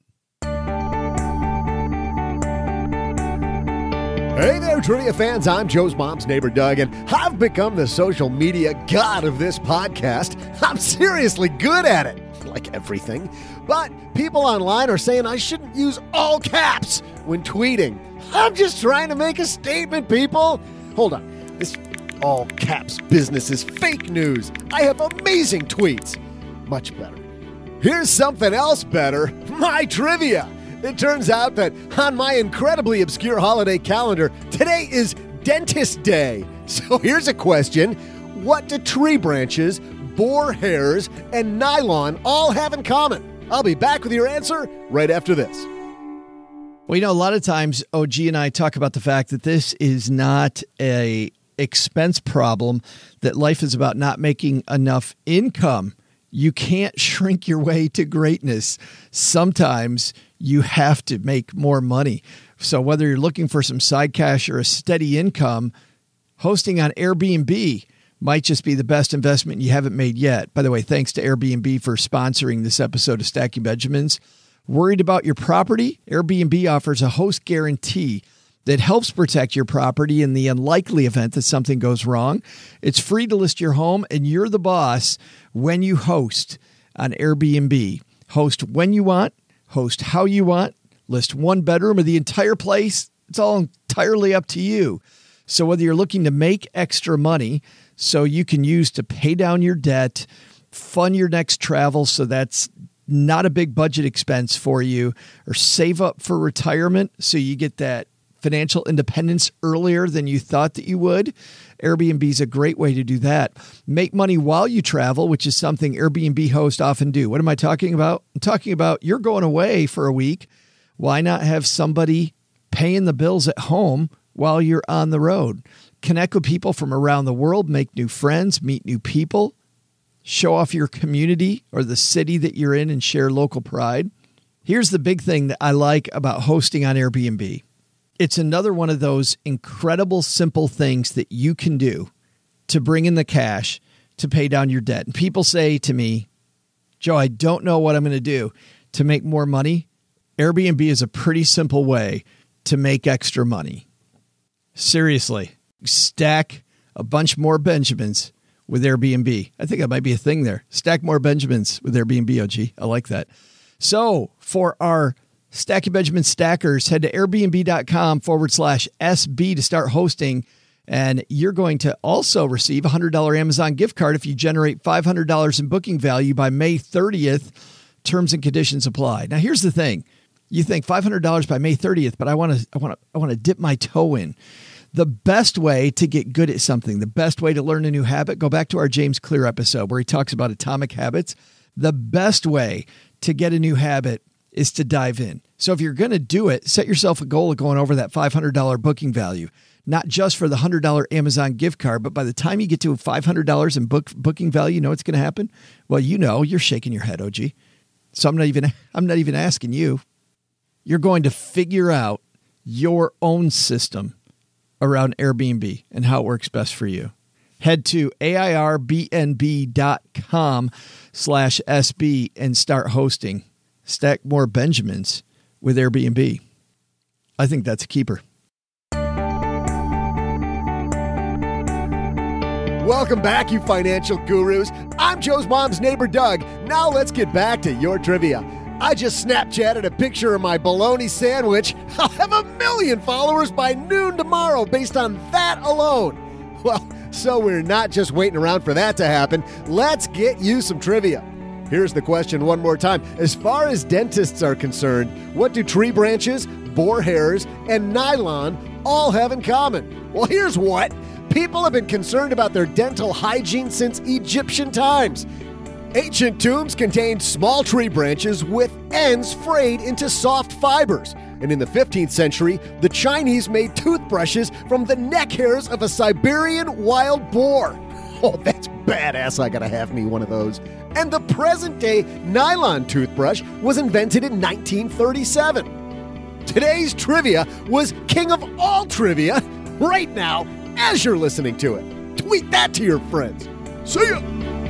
Hey there, trivia fans. I'm Joe's mom's neighbor, Doug, and I've become the social media god of this podcast. I'm seriously good at it, like everything. But people online are saying I shouldn't use all caps when tweeting. I'm just trying to make a statement, people. Hold on. This all caps business is fake news. I have amazing tweets. Much better. Here's something else better. My trivia. It turns out that on my incredibly obscure holiday calendar, today is Dentist Day. So here's a question. What do tree branches, boar hairs, and nylon all have in common? I'll be back with your answer right after this. Well, you know, a lot of times OG and I talk about the fact that this is not a expense problem, that life is about not making enough income. You can't shrink your way to greatness. Sometimes you have to make more money. So whether you're looking for some side cash or a steady income, hosting on Airbnb might just be the best investment you haven't made yet. By the way, thanks to Airbnb for sponsoring this episode of Stacking Benjamins. Worried about your property? Airbnb offers a host guarantee that helps protect your property in the unlikely event that something goes wrong. It's free to list your home, and you're the boss when you host on Airbnb. Host when you want, host how you want, list one bedroom or the entire place. It's all entirely up to you. So whether you're looking to make extra money so you can use to pay down your debt, fund your next travel so that's not a big budget expense for you, or save up for retirement so you get that financial independence earlier than you thought that you would, Airbnb is a great way to do that. Make money while you travel, which is something Airbnb hosts often do. What am I talking about? I'm talking about you're going away for a week. Why not have somebody paying the bills at home while you're on the road? Connect with people from around the world, make new friends, meet new people, show off your community or the city that you're in, and share local pride. Here's the big thing that I like about hosting on Airbnb. It's another one of those incredible, simple things that you can do to bring in the cash to pay down your debt. And people say to me, Joe, I don't know what I'm going to do to make more money. Airbnb is a pretty simple way to make extra money. Seriously, stack a bunch more Benjamins with Airbnb. I think that might be a thing there. Stack more Benjamins with Airbnb, OG. I like that. So for our Stacking Benjamin stackers, head to airbnb.com/SB to start hosting. And you're going to also receive a $100 Amazon gift card if you generate $500 in booking value by May 30th. Terms and conditions apply. Now, here's the thing. You think $500 by May 30th, but I want to dip my toe in. The best way to get good at something, the best way to learn a new habit, go back to our James Clear episode where he talks about atomic habits. The best way to get a new habit is to dive in. So if you're going to do it, set yourself a goal of going over that $500 booking value, not just for the $100 Amazon gift card, but by the time you get to $500 in booking value, you know what's going to happen? Well, you know, you're shaking your head, OG. So I'm not even asking you. You're going to figure out your own system around Airbnb and how it works best for you. Head to airbnb.com/SB and start hosting. Stack more Benjamins with Airbnb. I think that's a keeper. Welcome back, you financial gurus. I'm Joe's mom's neighbor, Doug. Now let's get back to your trivia. I just Snapchatted a picture of my bologna sandwich. I'll have 1 million followers by noon tomorrow based on that alone. Well, so we're not just waiting around for that to happen. Let's get you some trivia. Here's the question one more time. As far as dentists are concerned, what do tree branches, boar hairs, and nylon all have in common? Well, here's what. People have been concerned about their dental hygiene since Egyptian times. Ancient tombs contained small tree branches with ends frayed into soft fibers. And in the 15th century, the Chinese made toothbrushes from the neck hairs of a Siberian wild boar. Oh, that's badass. I gotta have me one of those. And the present-day nylon toothbrush was invented in 1937. Today's trivia was king of all trivia right now as you're listening to it. Tweet that to your friends. See ya!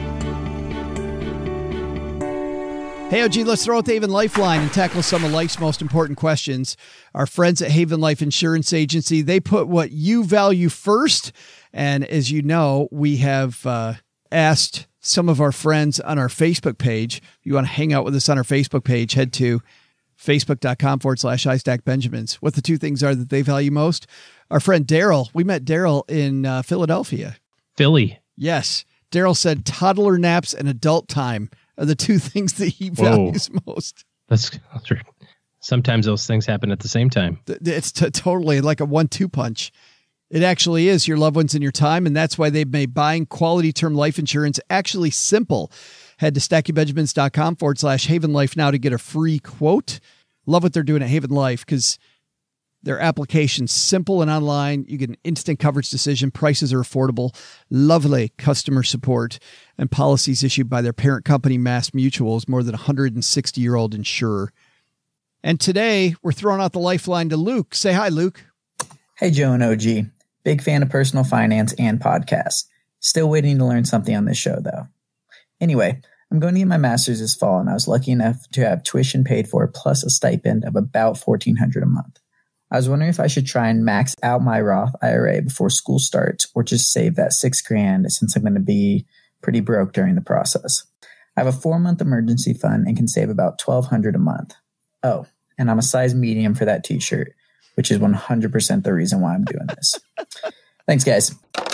Hey, OG, let's throw out the Haven Lifeline and tackle some of life's most important questions. Our friends at Haven Life Insurance Agency, they put what you value first. And as you know, we have asked some of our friends on our Facebook page. If you want to hang out with us on our Facebook page, head to facebook.com/iStackBenjamins. What the two things are that they value most. Our friend Daryl, we met Daryl in Philadelphia. Philly. Yes. Daryl said toddler naps and adult time are the two things that he values most. That's true. Sometimes those things happen at the same time. It's totally like a 1-2 punch. It actually is your loved ones and your time, and that's why they've made buying quality term life insurance actually simple. Head to StackyBenjamins.com/Haven Life now to get a free quote. Love what they're doing at Haven Life because their application's simple and online. You get an instant coverage decision. Prices are affordable. Lovely customer support and policies issued by their parent company, Mass Mutual's more than 160-year-old insurer. And today we're throwing out the lifeline to Luke. Say hi, Luke. Hey, Joe and OG. Big fan of personal finance and podcasts. Still waiting to learn something on this show, though. Anyway, I'm going to get my master's this fall, and I was lucky enough to have tuition paid for plus a stipend of about $1,400 a month. I was wondering if I should try and max out my Roth IRA before school starts or just save that $6,000 since I'm going to be pretty broke during the process. I have a 4-month emergency fund and can save about $1,200 a month. Oh, and I'm a size medium for that t-shirt, which is 100% the reason why I'm doing this. Thanks, guys.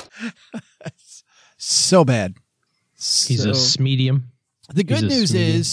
So bad. He's a medium. The good news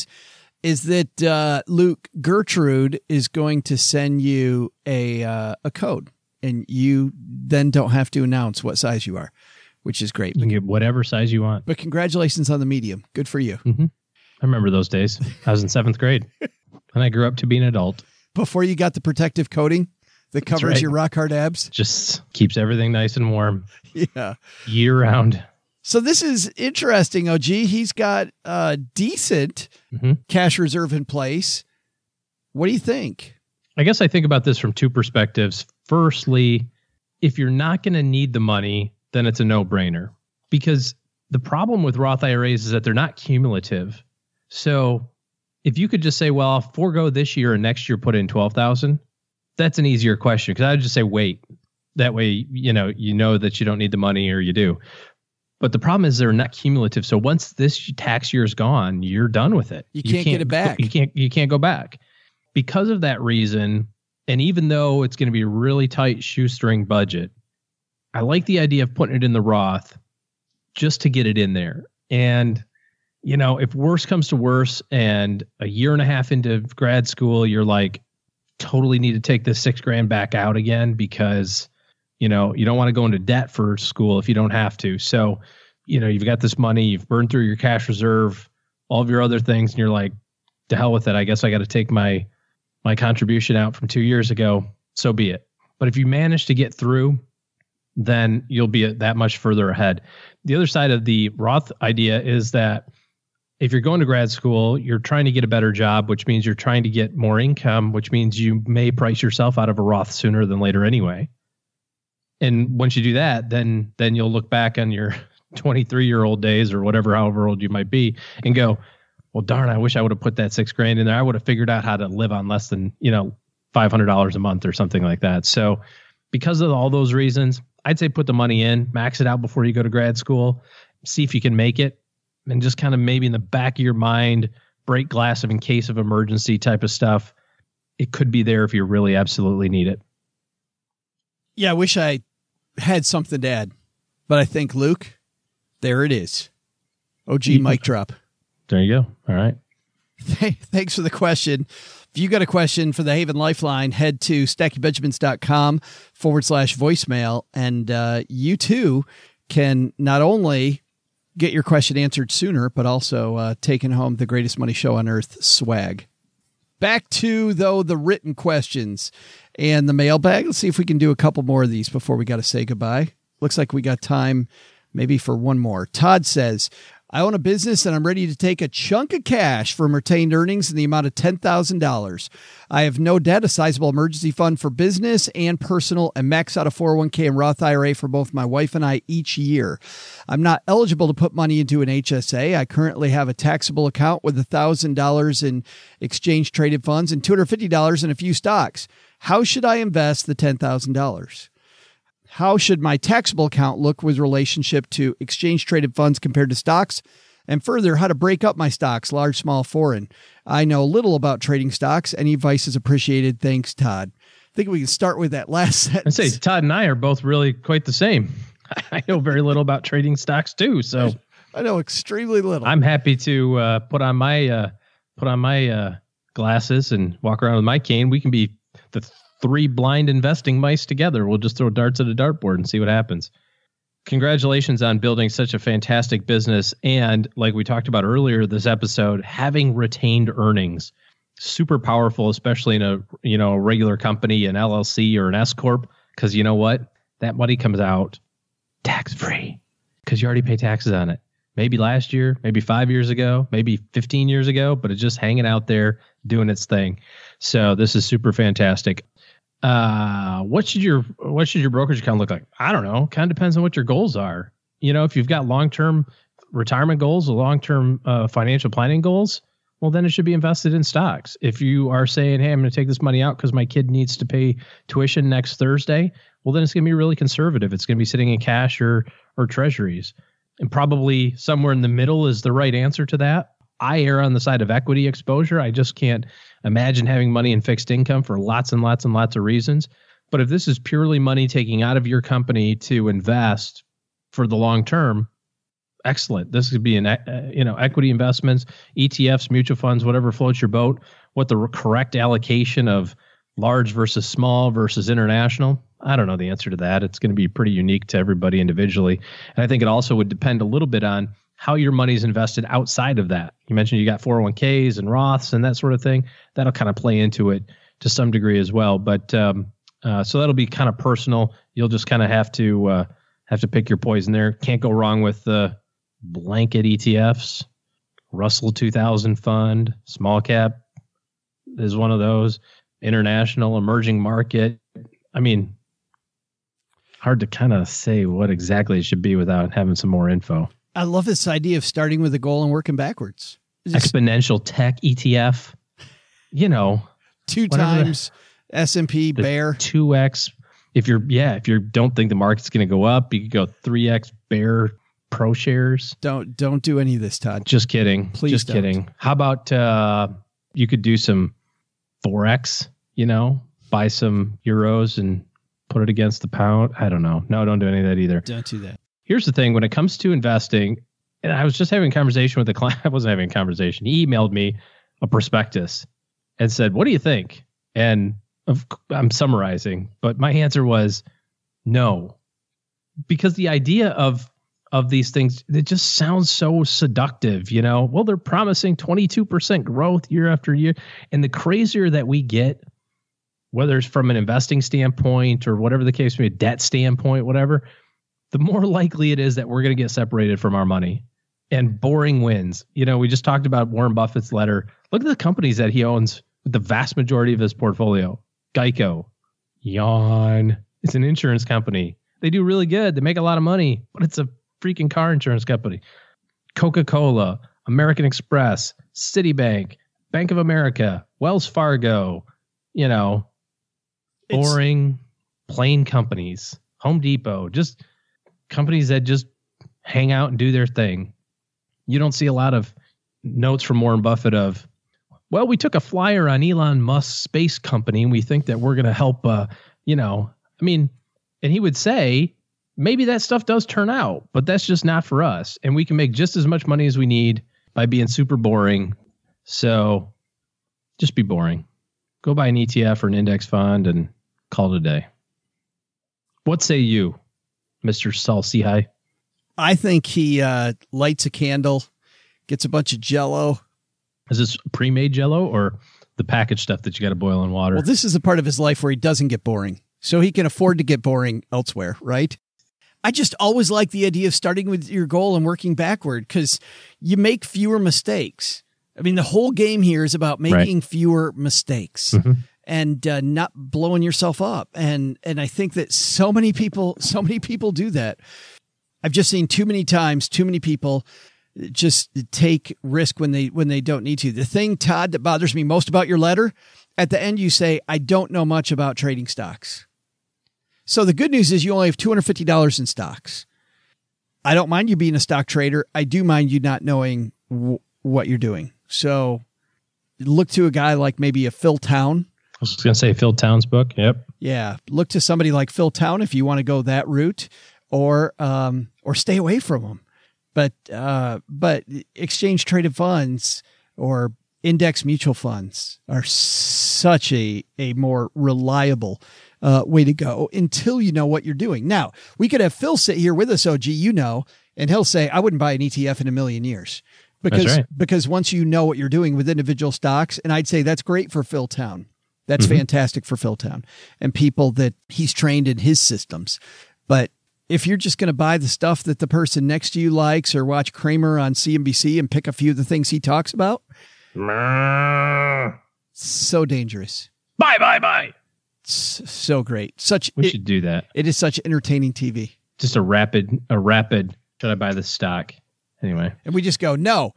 is that Luke, Gertrude is going to send you a code, and you then don't have to announce what size you are, which is great. You can get whatever size you want. But congratulations on the medium. Good for you. Mm-hmm. I remember those days. I was in 7th grade, and I grew up to be an adult. Before you got the protective coating that covers your rock hard abs? Just keeps everything nice and warm. Yeah. Year round. So this is interesting, OG. He's got a decent cash reserve in place. What do you think? I guess I think about this from two perspectives. Firstly, if you're not going to need the money, then it's a no-brainer. Because the problem with Roth IRAs is that they're not cumulative. So if you could just say, well, I'll forego this year and next year put in $12,000, that's an easier question. Because I would just say, wait. That way, you know that you don't need the money, or you do. But the problem is they're not cumulative. So once this tax year is gone, you're done with it. You can't get it back. You can't go back. Because of that reason, and even though it's going to be a really tight shoestring budget, I like the idea of putting it in the Roth just to get it in there. And, if worse comes to worse and a year and a half into grad school, you're like, totally need to take this $6,000 back out again because you don't want to go into debt for school if you don't have to. So, you've got this money, you've burned through your cash reserve, all of your other things, and you're like, to hell with it. I guess I got to take my contribution out from 2 years ago. So be it. But if you manage to get through, then you'll be that much further ahead. The other side of the Roth idea is that if you're going to grad school, you're trying to get a better job, which means you're trying to get more income, which means you may price yourself out of a Roth sooner than later anyway. And once you do that, then you'll look back on your 23-year-old days or however old you might be and go, well, darn, I wish I would have put that $6,000 in there. I would have figured out how to live on less than, $500 a month or something like that. So because of all those reasons, I'd say put the money in, max it out before you go to grad school, see if you can make it, and just kind of maybe in the back of your mind, break glass of in case of emergency type of stuff. It could be there if you really absolutely need it. Yeah, I wish I had something to add, but I think, Luke, there it is. OG mic drop. There you go. All right. Thanks for the question. If you got a question for the Haven Lifeline, head to StackyBenjamins.com/voicemail, and you too can not only get your question answered sooner, but also taking home the greatest money show on earth swag. Back to, though, the written questions and the mailbag. Let's see if we can do a couple more of these before we got to say goodbye. Looks like we got time maybe for one more. Todd says, I own a business and I'm ready to take a chunk of cash from retained earnings in the amount of $10,000. I have no debt, a sizable emergency fund for business and personal, and max out a 401k and Roth IRA for both my wife and I each year. I'm not eligible to put money into an HSA. I currently have a taxable account with $1,000 in exchange traded funds and $250 in a few stocks. How should I invest the $10,000? How should my taxable account look with relationship to exchange traded funds compared to stocks? And further, how to break up my stocks, large, small, foreign. I know little about trading stocks. Any advice is appreciated. Thanks, Todd. I think we can start with that last sentence. I'd say Todd and I are both really quite the same. I know very little about trading stocks too. So I know extremely little. I'm happy to put on my glasses and walk around with my cane. We can be the three blind investing mice together. We'll just throw darts at a dartboard and see what happens. Congratulations on building such a fantastic business. And like we talked about earlier this episode, having retained earnings, super powerful, especially in a regular company, an LLC or an S Corp, because you know what? That money comes out tax-free because you already pay taxes on it. Maybe last year, maybe 5 years ago, maybe 15 years ago, but it's just hanging out there doing its thing. So this is super fantastic. What should your brokerage account look like? I don't know. Kind of depends on what your goals are. You know, if you've got long-term retirement goals or long-term financial planning goals, well, then it should be invested in stocks. If you are saying, hey, I'm going to take this money out because my kid needs to pay tuition next Thursday, well, then it's going to be really conservative. It's going to be sitting in cash or treasuries. And probably somewhere in the middle is the right answer to that. I err on the side of equity exposure. I just can't imagine having money in fixed income for lots and lots and lots of reasons. But if this is purely money taking out of your company to invest for the long term, excellent. This could be an equity investments, ETFs, mutual funds, whatever floats your boat. What the correct allocation of large versus small versus international, I don't know the answer to that. It's going to be pretty unique to everybody individually. And I think it also would depend a little bit on how your money's invested outside of that. You mentioned you got 401ks and Roths and that sort of thing. That'll kind of play into it to some degree as well. But so that'll be kind of personal. You'll just kind of have to pick your poison there. Can't go wrong with the blanket ETFs. Russell 2000 fund, small cap is one of those. International, emerging market. I mean, hard to kind of say what exactly it should be without having some more info. I love this idea of starting with a goal and working backwards. Exponential tech ETF, you know, 2 times S&P bear, 2x. If you don't think the market's going to go up, you could go 3x bear pro shares. Don't do any of this, Todd. Just kidding. Please just don't. Kidding. How about you could do some Forex, buy some euros and put it against the pound. I don't know. No, don't do any of that either. Don't do that. Here's the thing. When it comes to investing, and I was just having a conversation with a client. I wasn't having a conversation. He emailed me a prospectus and said, what do you think? And I'm summarizing, but my answer was no. Because the idea of these things, it just sounds so seductive, Well, they're promising 22% growth year after year. And the crazier that we get, whether it's from an investing standpoint or whatever the case may be, debt standpoint, whatever, the more likely it is that we're going to get separated from our money. And boring wins. We just talked about Warren Buffett's letter. Look at the companies that he owns with the vast majority of his portfolio. Geico, yawn. It's an insurance company. They do really good. They make a lot of money, but it's a freaking car insurance company. Coca-Cola, American Express, Citibank, Bank of America, Wells Fargo, boring, plain companies. Home Depot, just companies that just hang out and do their thing. You don't see a lot of notes from Warren Buffett of, well, we took a flyer on Elon Musk's space company and we think that we're going to help, and he would say, maybe that stuff does turn out, but that's just not for us. And we can make just as much money as we need by being super boring. So just be boring. Go buy an ETF or an index fund and call it a day. What say you, Mr. Salsihai? I think he lights a candle, gets a bunch of Jell-O. Is this pre-made Jell-O or the packaged stuff that you got to boil in water? Well, this is the part of his life where he doesn't get boring. So he can afford to get boring elsewhere, right? I just always like the idea of starting with your goal and working backward because you make fewer mistakes. I mean, the whole game here is about making fewer mistakes and not blowing yourself up. And I think that so many people do that. I've just seen too many times, too many people just take risk when they don't need to. The thing, Todd, that bothers me most about your letter, at the end you say, I don't know much about trading stocks. So the good news is you only have $250 in stocks. I don't mind you being a stock trader. I do mind you not knowing what you're doing. So look to a guy like maybe a Phil Town. I was going to say Phil Town's book. Yep. Yeah. Look to somebody like Phil Town if you want to go that route, or stay away from them. But exchange traded funds or index mutual funds are such a more reliable way to go until you know what you're doing. Now, we could have Phil sit here with us, OG, and he'll say, I wouldn't buy an ETF in a million years because once you know what you're doing with individual stocks, and I'd say that's great for Phil Town. That's fantastic for Phil Town and people that he's trained in his systems. But if you're just going to buy the stuff that the person next to you likes or watch Kramer on CNBC and pick a few of the things he talks about, so dangerous. Bye. So great. We should do that. It is such entertaining TV. Just a rapid, should I buy this stock? Anyway. And we just go, no.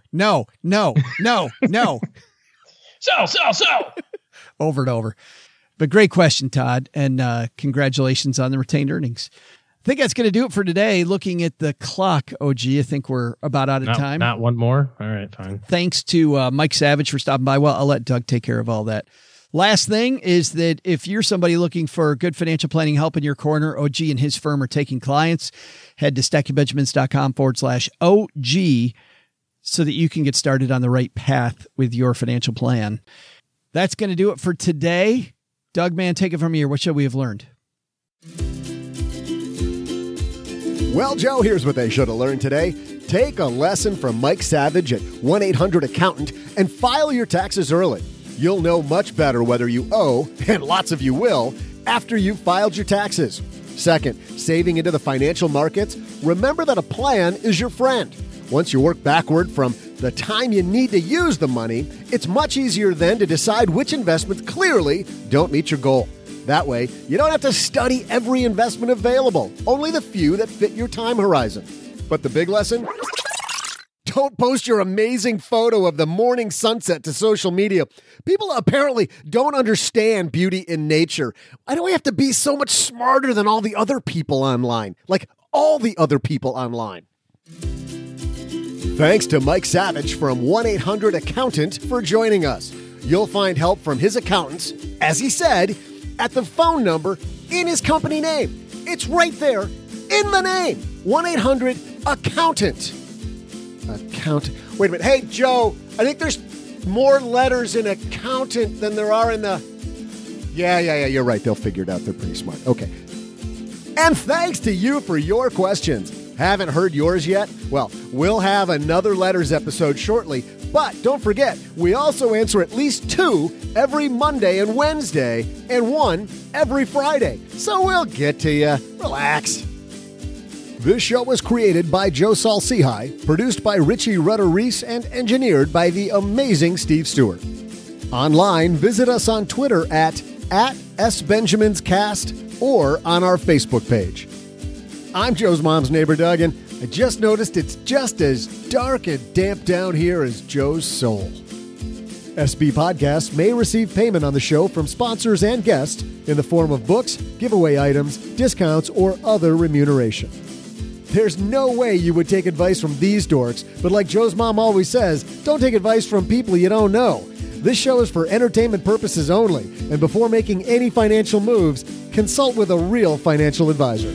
Sell. Over and over. But great question, Todd. And congratulations on the retained earnings. I think that's going to do it for today. Looking at the clock, OG, I think we're about out of time. Not one more? All right, fine. Thanks to Mike Savage for stopping by. Well, I'll let Doug take care of all that. Last thing is that if you're somebody looking for good financial planning help in your corner, OG and his firm are taking clients. Head to stackingbenjamins.com/OG so that you can get started on the right path with your financial plan. That's going to do it for today. Doug, man, take it from here. What should we have learned? Well, Joe, here's what they should have learned today. Take a lesson from Mike Savage at 1-800-ACCOUNTANT and file your taxes early. You'll know much better whether you owe, and lots of you will, after you've filed your taxes. Second, saving into the financial markets, remember that a plan is your friend. Once you work backward from the time you need to use the money, it's much easier then to decide which investments clearly don't meet your goal. That way, you don't have to study every investment available, only the few that fit your time horizon. But the big lesson? Don't post your amazing photo of the morning sunset to social media. People apparently don't understand beauty in nature. Why do we have to be so much smarter than all the other people online? Like all the other people online. Thanks to Mike Savage from 1-800-ACCOUNTANT for joining us. You'll find help from his accountants, as he said, at the phone number in his company name. It's right there in the name. 1-800-ACCOUNTANT. Wait a minute. Hey, Joe, I think there's more letters in accountant than there are in the... Yeah, you're right. They'll figure it out. They're pretty smart. Okay. And thanks to you for your questions. Haven't heard yours yet? Well, we'll have another letters episode shortly. But don't forget, we also answer at least 2 every Monday and Wednesday, and 1 every Friday. So we'll get to you. Relax. This show was created by Joe Saul-Sehy, produced by Richie Rutter-Reese, and engineered by the amazing Steve Stewart. Online, visit us on Twitter at @SBenjaminsCast or on our Facebook page. I'm Joe's mom's neighbor, Doug, and I just noticed it's just as dark and damp down here as Joe's soul. SB Podcasts may receive payment on the show from sponsors and guests in the form of books, giveaway items, discounts, or other remuneration. There's no way you would take advice from these dorks, but like Joe's mom always says, don't take advice from people you don't know. This show is for entertainment purposes only, and before making any financial moves, consult with a real financial advisor.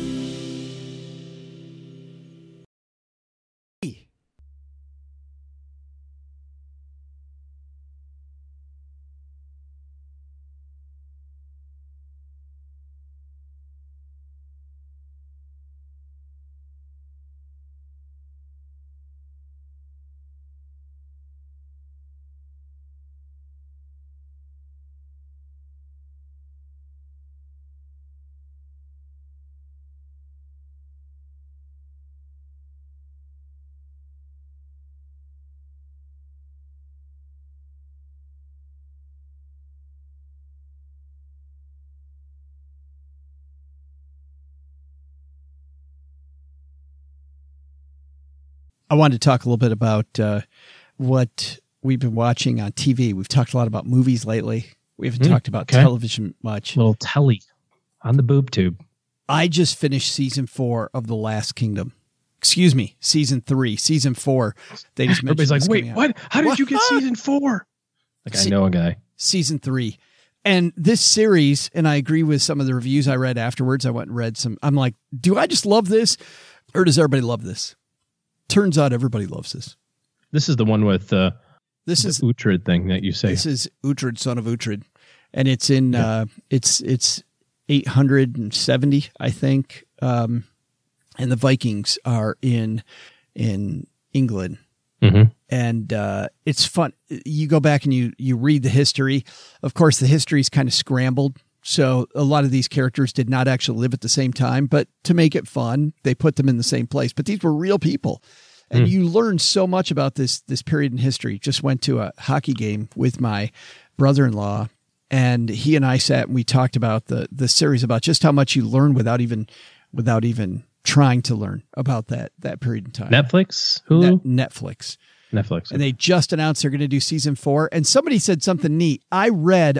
I wanted to talk a little bit about what we've been watching on TV. We've talked a lot about movies lately. We haven't talked about television much. Little telly on the boob tube. I just finished season 4 of The Last Kingdom. Excuse me, season 3, season 4. They just everybody's like, wait, what? How did you get season 4? Like, I know a guy. Season 3. And this series, and I agree with some of the reviews I read afterwards. I went and read some. I'm like, do I just love this, or does everybody love this? Turns out everybody loves this. This is the one with this is Uhtred thing that you say. This is Uhtred, son of Uhtred, and it's in it's 870, I think. And the Vikings are in England. Mm-hmm. And it's fun. You go back and you read the history. Of course, the history is kind of scrambled. So a lot of these characters did not actually live at the same time, but to make it fun, they put them in the same place. But these were real people. And you learn so much about this period in history. Just went to a hockey game with my brother-in-law, and he and I sat and we talked about the series, about just how much you learn without even trying to learn about that period in time. Netflix? Hulu? Netflix. Netflix. And they just announced they're going to do season 4. And somebody said something neat. I've read,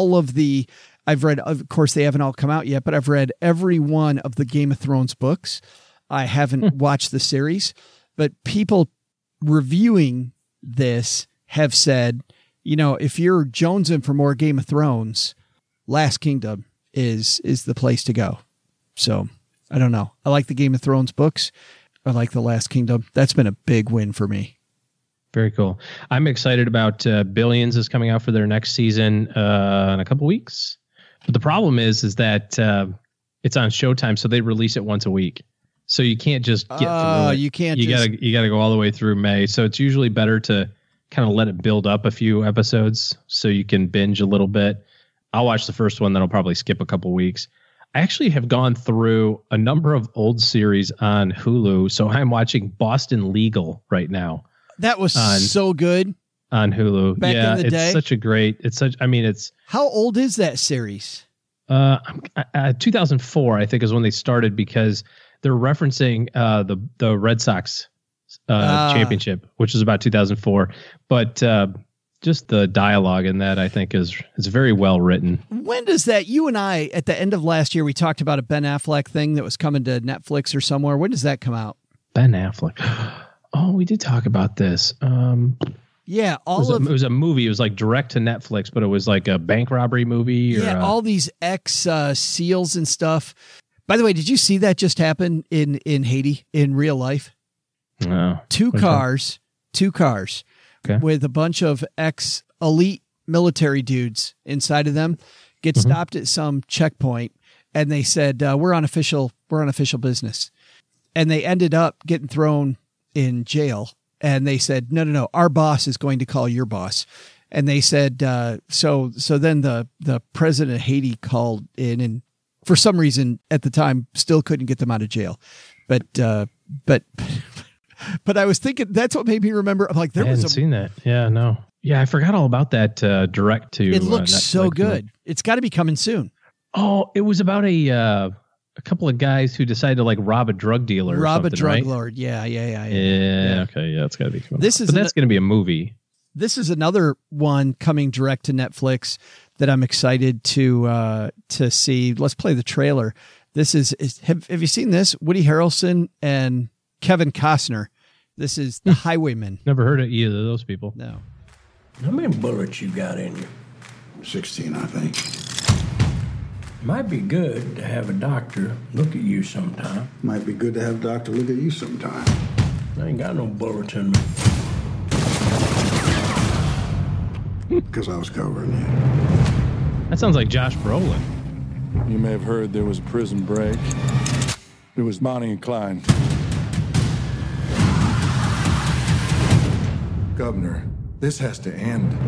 of course, they haven't all come out yet, but I've read every one of the Game of Thrones books. I haven't watched the series, but people reviewing this have said, if you're jonesing for more Game of Thrones, Last Kingdom is the place to go. So I don't know. I like the Game of Thrones books. I like the Last Kingdom. That's been a big win for me. Very cool. I'm excited about Billions is coming out for their next season in a couple weeks. But the problem is that it's on Showtime, so they release it once a week. So you can't just get through it. You can't. You gotta go all the way through May. So it's usually better to kind of let it build up a few episodes so you can binge a little bit. I'll watch the first one, then I'll probably skip a couple weeks. I actually have gone through a number of old series on Hulu, so I'm watching Boston Legal right now. That was so good on Hulu. Back in the day. It's how old is that series? 2004, I think, is when they started, because they're referencing the Red Sox championship, which is about 2004. But just the dialogue in that, I think, is very well written. When does that? You and I, at the end of last year, we talked about a Ben Affleck thing that was coming to Netflix or somewhere. When does that come out? Ben Affleck. Oh, we did talk about this. Yeah, it was a movie. It was like direct to Netflix, but it was like a bank robbery movie. All these ex-SEALs and stuff. By the way, did you see that just happen in Haiti in real life? No. Two cars with a bunch of ex-elite military dudes inside of them get stopped at some checkpoint, and they said, we're on official business. And they ended up getting thrown in jail, and they said, no, our boss is going to call your boss. And they said, so then the president of Haiti called in, and for some reason at the time still couldn't get them out of jail. But I was thinking, that's what made me remember. I'm like, I hadn't seen that. Yeah, no. Yeah, I forgot all about that direct to. It looks Netflix. So good. It's got to be coming soon. Oh, it was about a couple of guys who decided to like rob a drug dealer. Rob a drug right? lord. Yeah. Okay. Yeah, it's got to be coming. That's going to be a movie. This is another one coming direct to Netflix that I'm excited to see. Let's play the trailer. This is have you seen this? Woody Harrelson and Kevin Costner. This is The Highwayman. Never heard of either of those people. No. How many bullets you got in you? 16, I think. Might be good to have a doctor look at you sometime. Might be good to have a doctor look at you sometime. I ain't got no bullets in me. Because I was covering you. That sounds like Josh Brolin. You may have heard there was a prison break. It was Bonnie and Clyde. Governor, this has to end.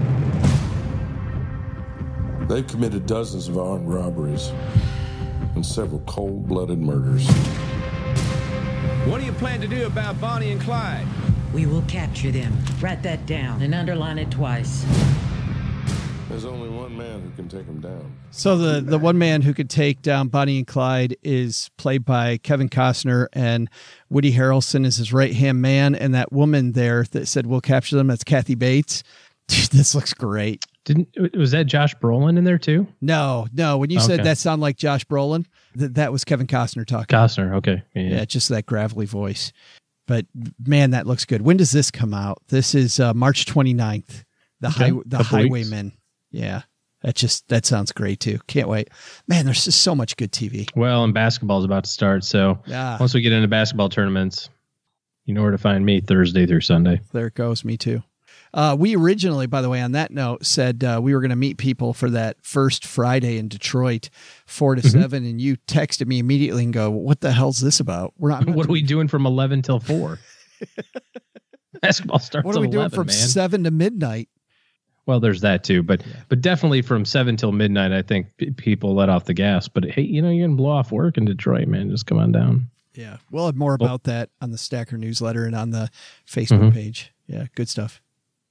They've committed dozens of armed robberies and several cold-blooded murders. What do you plan to do about Bonnie and Clyde? We will capture them. Write that down and underline it twice. There's only one man who can take him down. So the one man who could take down Bonnie and Clyde is played by Kevin Costner, and Woody Harrelson is his right-hand man. And that woman there that said, we'll capture them, that's Kathy Bates. Dude, this looks great. Was that Josh Brolin in there too? No. When you said that sounded like Josh Brolin, that was Kevin Costner talking. Costner, okay. Yeah, just that gravelly voice. But man, that looks good. When does this come out? This is March 29th. The Highwaymen. Weeks. Yeah. That sounds great too. Can't wait. Man, there's just so much good TV. Well, and basketball is about to start. So once we get into basketball tournaments, you know where to find me Thursday through Sunday. There it goes. Me too. We originally, by the way, on that note, said we were going to meet people for that first Friday in Detroit, 4 to 7, and you texted me immediately and go, "What the hell's this about? What are we doing from 11 till 4? Basketball starts. What are we doing 11, from 7 to midnight?" Well, there's that too, but definitely from 7 till midnight, I think people let off the gas. But hey, you're going to blow off work in Detroit, man. Just come on down. Yeah, we'll have more about that on the Stacker newsletter and on the Facebook page. Yeah, good stuff.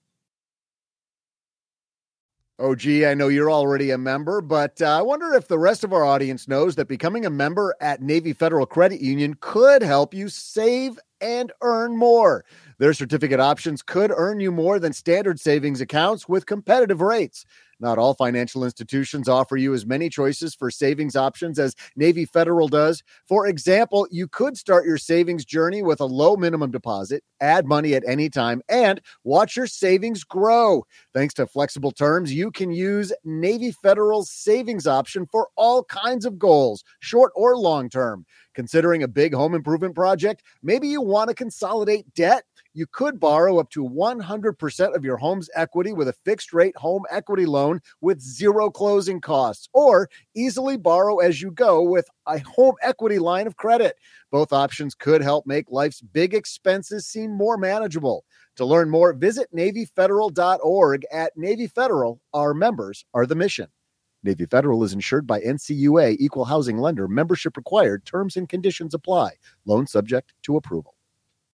Oh, gee, I know you're already a member, but I wonder if the rest of our audience knows that becoming a member at Navy Federal Credit Union could help you save and earn more. Their certificate options could earn you more than standard savings accounts with competitive rates. Not all financial institutions offer you as many choices for savings options as Navy Federal does. For example, you could start your savings journey with a low minimum deposit, add money at any time, and watch your savings grow. Thanks to flexible terms, you can use Navy Federal's savings option for all kinds of goals, short or long term. Considering a big home improvement project, maybe you want to consolidate debt. You could borrow up to 100% of your home's equity with a fixed-rate home equity loan with zero closing costs, or easily borrow as you go with a home equity line of credit. Both options could help make life's big expenses seem more manageable. To learn more, visit NavyFederal.org. At Navy Federal, our members are the mission. Navy Federal is insured by NCUA, Equal Housing Lender. Membership required. Terms and conditions apply. Loan subject to approval.